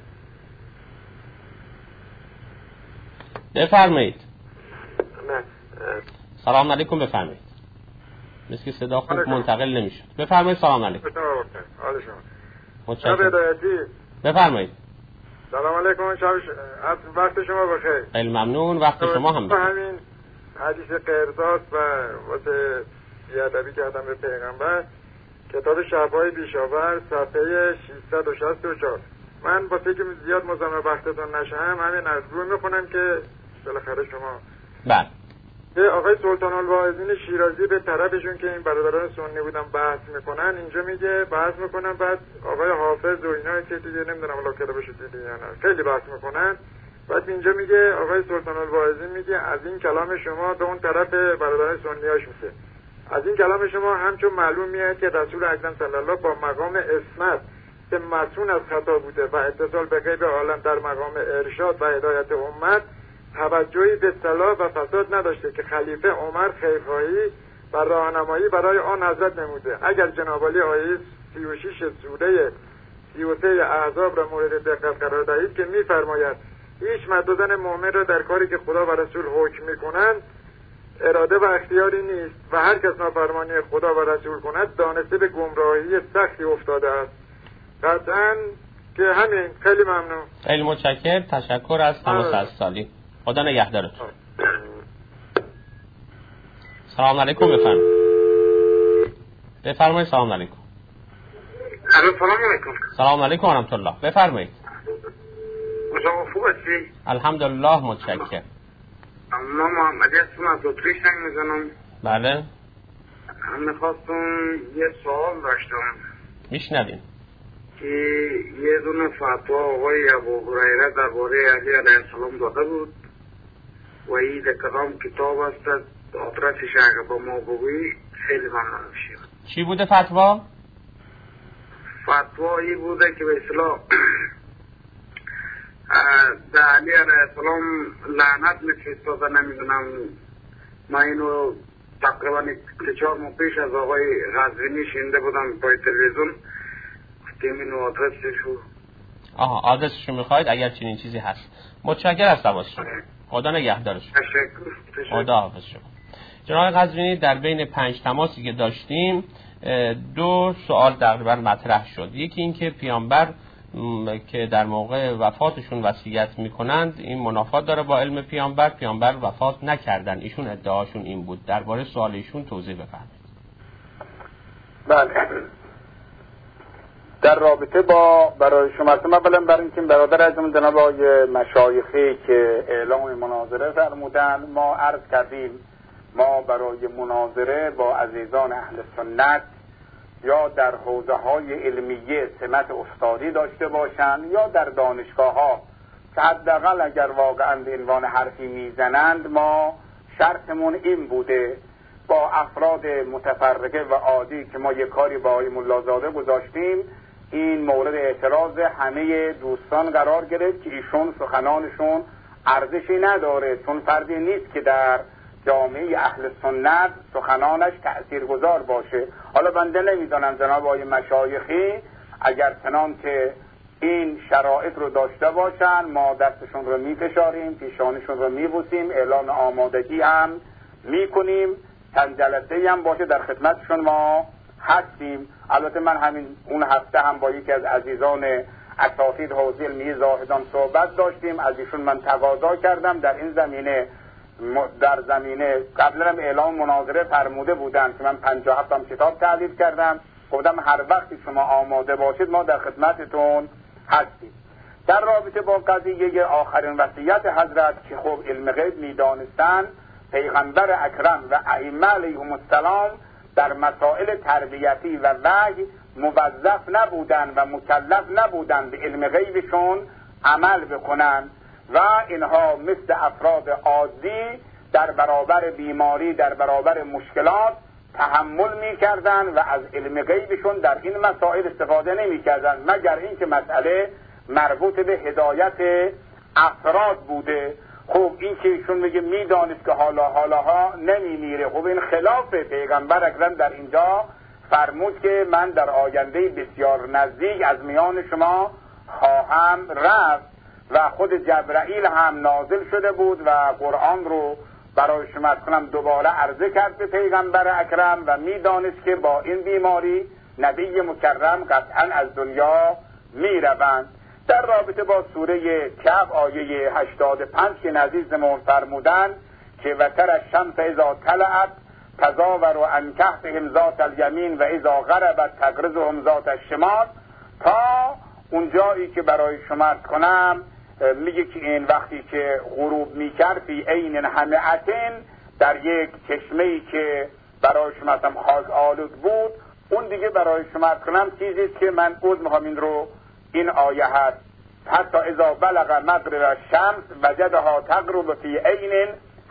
بفرمایید. نه. سلام علیکم، بفرمایید. مثل که صدا خوب منتقل نمیشه. بفرمایید. سلام علیکم. حال شما. متشکرم. هدایتی. بفرمایید. سلام علیکم، شب از وقت شما بخیر. خیلی ممنون، وقت شما هم بخیر. همین حدیث قرضات و واسه بیادبی کردم به پیغمبر، کتاب شب‌های بیشاور صفحه ششصد و شصت و چهار. من با فکر زیاد مزاحم وقتتون نشم، همین از روی میخونم که بالاخره شما بله. به آقای سلطان الواعظین شیرازی به طرفشون که این برادران سنی بودن بحث میکنن، اینجا میگه بحث میکنن، بعد آقای حافظ و اینا که دیگه نمیدونم الا کده بشه دیگه یا نه، خیلی بحث میکنن. بعد اینجا میگه آقای سلطان الواعظین میگه از این کلام شما به اون طرف برادران سنیاش میگه، از این کلام شما همچون معلوم میاد که رسول اکرم صلی الله با مقام اسمت که مسئول از خطا بوده و اتصال به غیب عالم در مقام ارشاد و هدایت امت توجهی به صلاح و فساد نداشته که خلیفه عمر خیرخواهی و راهنمایی برای آن حضرت نموده. اگر جناب عالی آیه سی و شش سوره سی و سه احزاب را مورد دقت قرار دهید که می‌فرماید هیچ مرد زن مؤمن را در کاری که خدا و رسول حکم می‌کنند اراده و اختیاری نیست و هر کس نافرمانی خدا و رسول کند دانسته به گمراهی سختی افتاده است. قطعاً که همین. خیلی ممنون. خیلی متشکرم. تشکر از تماس از سالی. خدا نگهدارتون. سلام علیکم. بفرمایید. بفرمایید. سلام علیکم. سلام علیکم. سلام علیکم و رحمت الله. بفرمایید. شما خوب هستی؟ الحمدلله. متشکرم. ما محمدی هستم از اتریش زنگ میزنم. بله. میخواستم یه سوال داشتم. میشنویم. که یه دونه فتوا آقای ابو هریره درباره علی علیه السلام داده بود و این در کدام کتاب است؟ آدرسش اگه با ما بگویی خیلی ممنون میشیم. چی بوده فتوا؟ فتوا این بوده که به اصطلاح در علی علیه السلام لعنت میفرستاده. نمیدونم ما اینو تقریبا سه چهار ماه پیش از آقای غزوینی شنیده بودم پای تلویزیون. اینو آدرسشو. آها آدرسشو میخواید؟ اگر چنین چیزی هست. متشکرم از تماسشون. خدا نگهدارش. تشکر. خدا حافظ شما. جناب قزوینی در بین پنج تماسی که داشتیم دو سوال تقریبا مطرح شد. یکی این که پیامبر که در موقع وفاتشون وصیت میکنند این منافات داره با علم پیامبر. پیامبر وفات نکردن. ایشون ادعاشون این بود. درباره سوال ایشون توضیح بفرمایید. بله. در رابطه با برای شما اصلا اولا برای اینکه برادر ازمون جناب آقای مشایخی که اعلام مناظره فرمودن، ما عرض کردیم ما برای مناظره با عزیزان اهل سنت یا در حوزه های علمیه سمت استادی داشته باشند یا در دانشگاه ها که حداقل اگر واقعا به عنوان حرفی میزنند ما شرطمون این بوده با افراد متفرقه و عادی که ما یک کاری با آقای ملازاده گذاشتیم این مورد اعتراض همه دوستان قرار گرفت که ایشون سخنانشون ارزشی نداره، چون فردی نیست که در جامعه اهل سنت سخنانش تأثیرگذار باشه. حالا بنده نمیدانم جناب آقای مشایخی اگر چنان که این شرایط رو داشته باشن ما دستشون رو میفشاریم، پیشانشون رو میبوسیم، اعلان آمادگی هم میکنیم، چند جلسه هم باشه در خدمتشون ما هستیم. البته من همین اون هفته هم با یکی از عزیزان اساتید حوزه علمی زاهدان صحبت داشتیم. از ایشون من تقاضا کردم در این زمینه در زمینه قبلا هم اعلام مناظره فرموده بودن که من پنجاه هفت هم کتاب تألیف کردم، گفتم هر وقتی شما آماده باشید ما در خدمتتون هستیم. در رابطه با قضیه آخرین وصیت حضرت که خب علم غیب میدانستن، پیغمبر اکرم و ائمه علیهم السلام در مسائل تربیتی و وحی موظف نبودن و مکلف نبودن به علم غیبشون عمل بکنن و اینها مثل افراد عادی در برابر بیماری در برابر مشکلات تحمل میکردن و از علم غیبشون در این مسائل استفاده نمیکردن مگر اینکه مسئله مربوط به هدایت افراد بوده. خب این که ایشون میگه میدانست که حالا حالاها نمیمیره، خب این خلاف پیغمبر اکرم در اینجا فرمود که من در آینده بسیار نزدیک از میان شما خواهم رفت و خود جبرائیل هم نازل شده بود و قرآن رو برای شما کنم دوباره عرضه کرد به پیغمبر اکرم و میدانست که با این بیماری نبی مکرم قطعا از دنیا میروند. در رابطه با سوره کهف آیه هشتاد و پنج که عزیزمون فرمودن که وتر الشمس اذا طلعت تزاور عن کهفهم ذات الیمین و اذا غربت تقرضهم ذات الشمال، تا اونجایی که برای شما کنم میگه که این وقتی که غروب میکرد فی عین حمئة در یک چشمه‌ای که برای شما هم خاک آلود بود، اون دیگه برای شما کنم چیزی که من عود میخوام این رو این آیه هست حتی اذا بلغ مغرب الشمس وجدها تغرب فی عین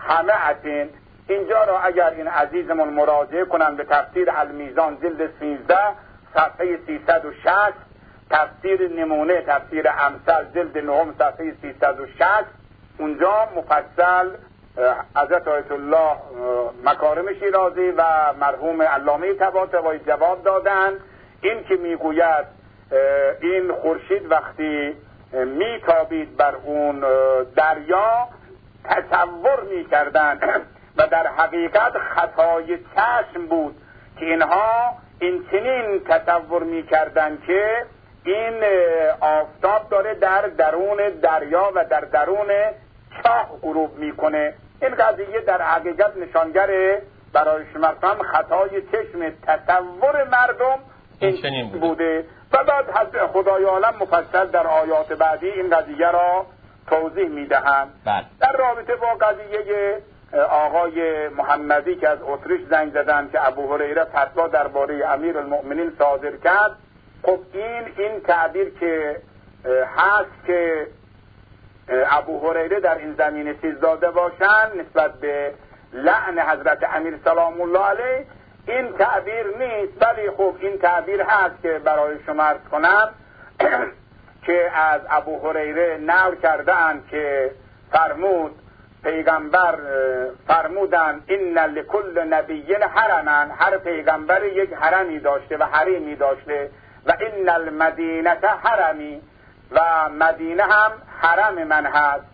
حمئة. اینجا رو اگر این عزیزمون مراجعه کنن به تفسیر المیزان جلد سیزده صفحه سیصد و شصت، تفسیر نمونه تفسیر امثل جلد نهم صفحه سیصد و شصت، اونجا مفصل حضرت آیت الله مکارم شیرازی و مرحوم علامه طباطبایی جواب دادن. این که میگوید این خورشید وقتی میتابید بر اون دریا تصور میکردن و در حقیقت خطای چشم بود که اینها این چنین تصور میکردن که این آفتاب داره در درون دریا و در درون چاه غروب میکنه. این قضیه در حقیقت نشانگر برای شما خطای چشم تصور مردم این چنین بوده. بوده و بعد حضرت خدای عالم مفصل در آیات بعدی این قضیه را توضیح میدهند. در رابطه با قضیه آقای محمدی که از اتریش زنگ زدن که ابو هریره فتوا درباره امیر المؤمنین صادر کرد، خب این این تعبیر که هست که ابو هریره در این زمینه چیز داده باشند نسبت به لعن حضرت امیر سلام الله علیه، این تعبیر نیست، ولی خب این تعبیر هست که برای شما عرض کنم که از ابو هریره نقل کردن که فرمود پیغمبر فرمودن این لکل نبی حرمن، هر پیغمبر یک حرمی داشته و حریمی داشته و این المدینه حرمی و مدینه هم حرم من هست،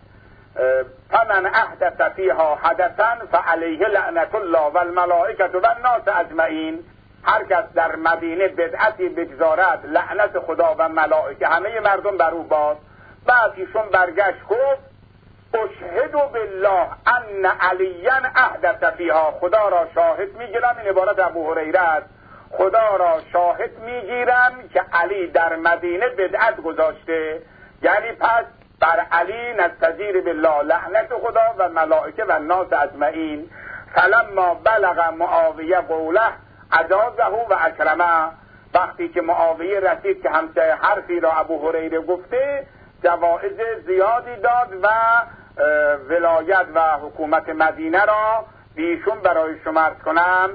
فمن احدث فیها حدثا فعلیه لعنت الله و الملائکه و الناس اجمعین، هر کس در مدینه بدعتی بگذارد لعنت خدا و ملائکه همه مردم بر او باد. بعد ایشون برگشت گفت اشهد بالله ان علیا احدث فیها، خدا را شاهد میگیرم، این عبارت ابو هریره است، خدا را شاهد میگیرم که علی در مدینه بدعت گذاشته، یعنی پس بر علی نستجیر بالله لعنت خدا و ملائکه و الناس اجمعین. فلما بلغ معاویه قوله اجازه و اکرمه، وقتی که معاویه رسید که همچه حرفی را ابو هریره گفته جوائز زیادی داد و ولایت و حکومت مدینه را بیشون برای شما عرض کنم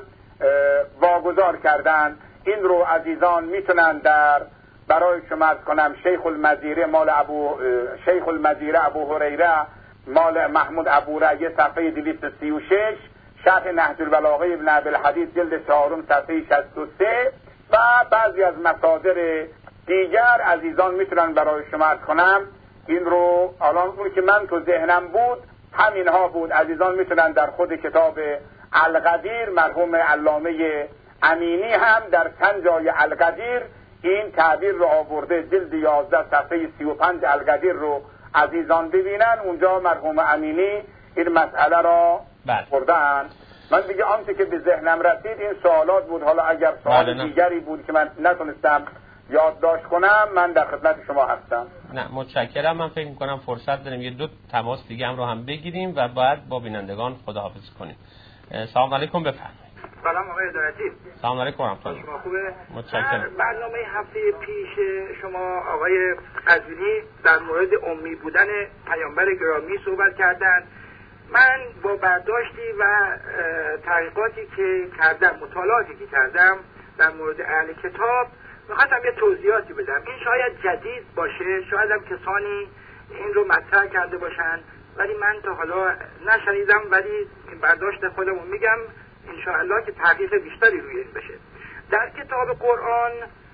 واگذار کردند. این رو عزیزان میتونن در برای شما عرض کنم شیخ المزیره مال ابو شیخ المزیره ابو هریره مال محمود ابو رعیه صفحه دویست و سی و شش، شرح نهج البلاغه ابن ابی الحدیث جلد چهارم صفحه شصت و سه و بعضی از مصادر دیگر عزیزان میتونن برای شما عرض کنم. این رو الان اون که من تو ذهنم بود همینها بود. عزیزان میتونن در خود کتاب القدیر مرحوم علامه امینی هم در چند جای القدیر این تعبیر رو آورده، جلد یازده صفحه سی و پنج القدیر رو عزیزان ببینن، اونجا مرحوم امینی این مسئله را بردن. من دیگه آنچه که به ذهنم رسید این سوالات بود، حالا اگر سوال دیگری بود که من نتونستم یادداشت کنم من در خدمت شما هستم. نه متشکرم. من فکر میکنم فرصت داریم یه دو تماس دیگه هم رو هم بگیریم و بعد با بینندگان خداحافظی کنیم. سلام علیکم، بفرمایید. سلام آقای هدایتی. سلام علیکم و رحمت الله. شما خوبه؟ متشکرم. برنامه هفته پیش شما آقای قزوینی در مورد امی بودن پیامبر گرامی صحبت کردند. من با برداشتی و تحقیقاتی که کردم، مطالعاتی که کردم در مورد اهل کتاب میخواستم یه توضیحاتی بدم. این شاید جدید باشه، شاید هم کسانی این رو مطرح کرده باشن ولی من تا حالا نشنیدم، ولی برداشت خودمو میگم انشاءالله که تحقیق بیشتری روی این بشه. در کتاب قرآن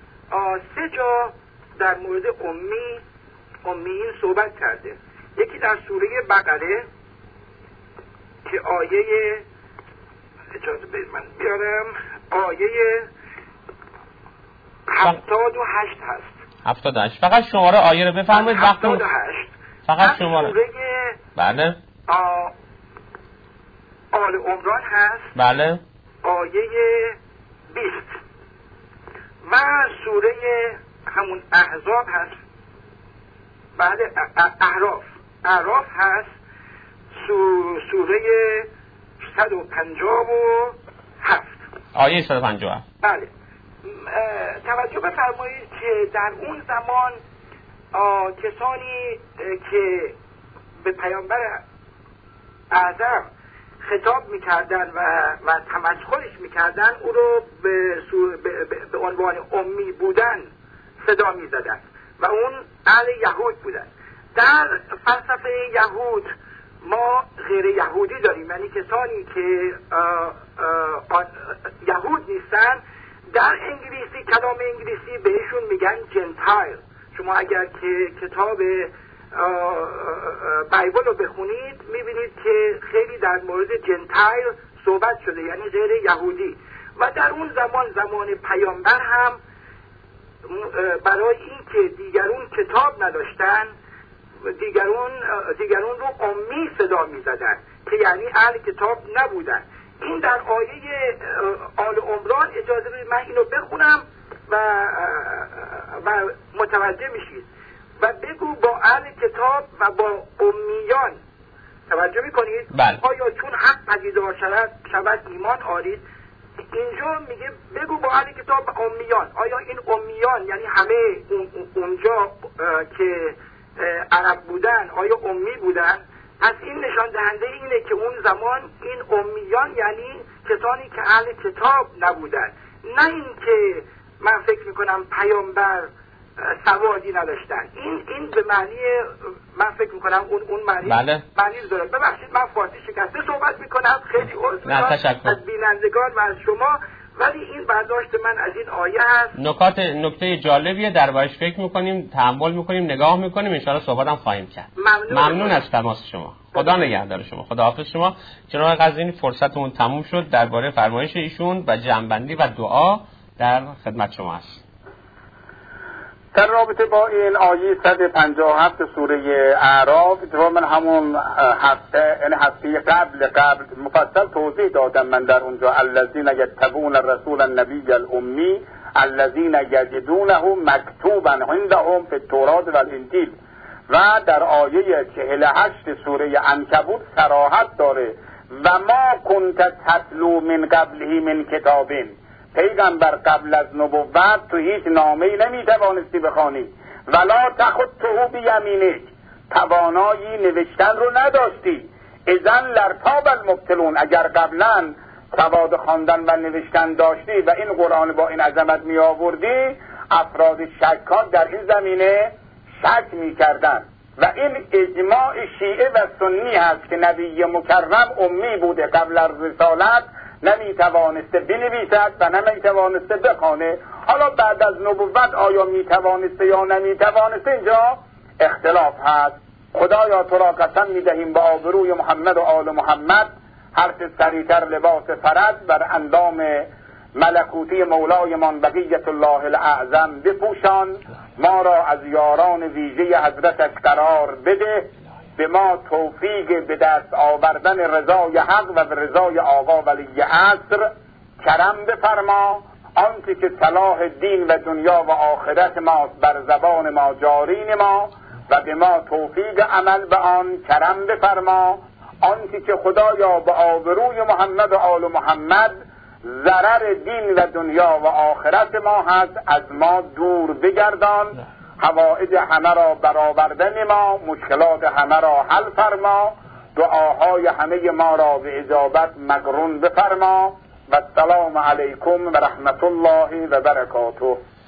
سه جا در مورد امی امیین صحبت کرده. یکی در سوره بقره که آیه اجازه بدید من بیارم، آیه هفتاد و هشت هست. هفتاد و هشت. فقط شماره آیه رو بفرمایید. هفتاد و هشت. فقط شماره. سوره بله. آل عمران هست. بله. آیه بیست. و سوره همون احزاب هست. بله اعراف. اعراف هست. سوره صد و پنجاه و هفت. آیه صد و پنجاه و هفت. بله. توجه بفرمایید که در اون زمان کسانی که به پیامبر اعظم خطاب میکردن و, و تمسخرش میکردن او رو به, به, به, به عنوان امی بودن صدا میزدن و اون اهل یهود بودن. در فلسفه یهود ما غیر یهودی داریم، یعنی کسانی که آه آه یهود نیستن. در انگلیسی، کلام انگلیسی بهشون میگن جنتایل. شما اگر که کتاب بایبل رو بخونید میبینید که خیلی در مورد جنتایل صحبت شده، یعنی غیر یهودی. و در اون زمان، زمان پیامبر هم برای اینکه دیگرون کتاب نداشتن، دیگرون دیگرون رو امی صدا میزدن که یعنی اهل کتاب نبودن. این در آیه آل عمران، اجازه بدید من اینو بخونم و و متوجه میشید. و بگو با اهل کتاب و با امیان، توجه میکنید؟ بله. آیا چون حق پدیدار شود شود ایمان آرید؟ اینجا میگه بگو با اهل کتاب و امیان. آیا این امیان یعنی همه اون اونجا که عرب بودن آیا امی بودن؟ پس این نشان دهنده اینه که اون زمان این امیان یعنی کسانی که اهل کتاب نبودن، نه این که من فکر میکنم پیامبر سوادی نداشتن. این این به معنی، من فکر میکنم اون اون معنی بله. معنی داره. ببخشید من فارسی شکسته صحبت میکنم، خیلی عذر میخوام از بینندگان و از شما، ولی این برداشت من از این آیه هست. نکات نکته جالبیه، دربارش فکر میکنیم، تأمل میکنیم، نگاه میکنیم، ان شاءالله صحبت هم خواهیم کرد. ممنون, ممنون از تماس شما. خدا نگهدار شما. خدا حافظ شما. جناب قزوینی فرصتمون تموم شد. درباره فرمایش ایشون و جمع‌بندی و دعا در خدمت شما است. در رابطه با این آیه صد و پنجاه و هفت سوره اعراف، اتفاقا من همون هفته یعنی هفته قبل قبل مفصل توضیح دادم من در اونجا. الذین یتبعون الرسول النبی الامی الذین یجدونه مکتوبا عندهم فی التوراة والانجیل، و در آیه چهل و هشت سوره عنکبوت صراحت داره و ما کنت تتلو من قبله من کتابین. پیغمبر قبل از نبوت تو هیچ نامه‌ای نمیتوانستی بخوانی. ولا تخطه بیمینک، توانایی نوشتن رو نداشتی. اذن لرتاب المبتلون، اگر قبلا سواد خواندن و نوشتن داشتی و این قرآن با این عظمت می آوردی، افراد شکاک در این زمینه شک می کردن. و این اجماع شیعه و سنی هست که نبی مکرم امی بوده، قبل از رسالت نمی توانسته بنویسد و نمی توانسته بخوانه. حالا بعد از نبوت آیا می توانسته یا نمی توانسته، اینجا اختلاف هست. خدایا تو را قسم می دهیم با آبروی محمد و آل محمد، هر چه سریعتر لباس فرد بر اندام ملکوتی مولایمان بقیت الله الاعظم بپوشان، ما را از یاران ویژه حضرتش قرار بده، به ما توفیق به دست آوردن رضای حق و به رضای آقا ولی عصر کرم بفرما. آنچه که صلاح دین و دنیا و آخرت ماست بر زبان ما جاری نما و به ما توفیق عمل به آن کرم بفرما. آنچه که خدایا به آبروی محمد و آل محمد ضرر دین و دنیا و آخرت ما هست از ما دور بگردان. حوائج همه را برآورده نما، مشکلات همه را حل فرما، دعاهای همه ما را به اجابت مقرون بفرما. و السلام علیکم و رحمت الله و برکاته.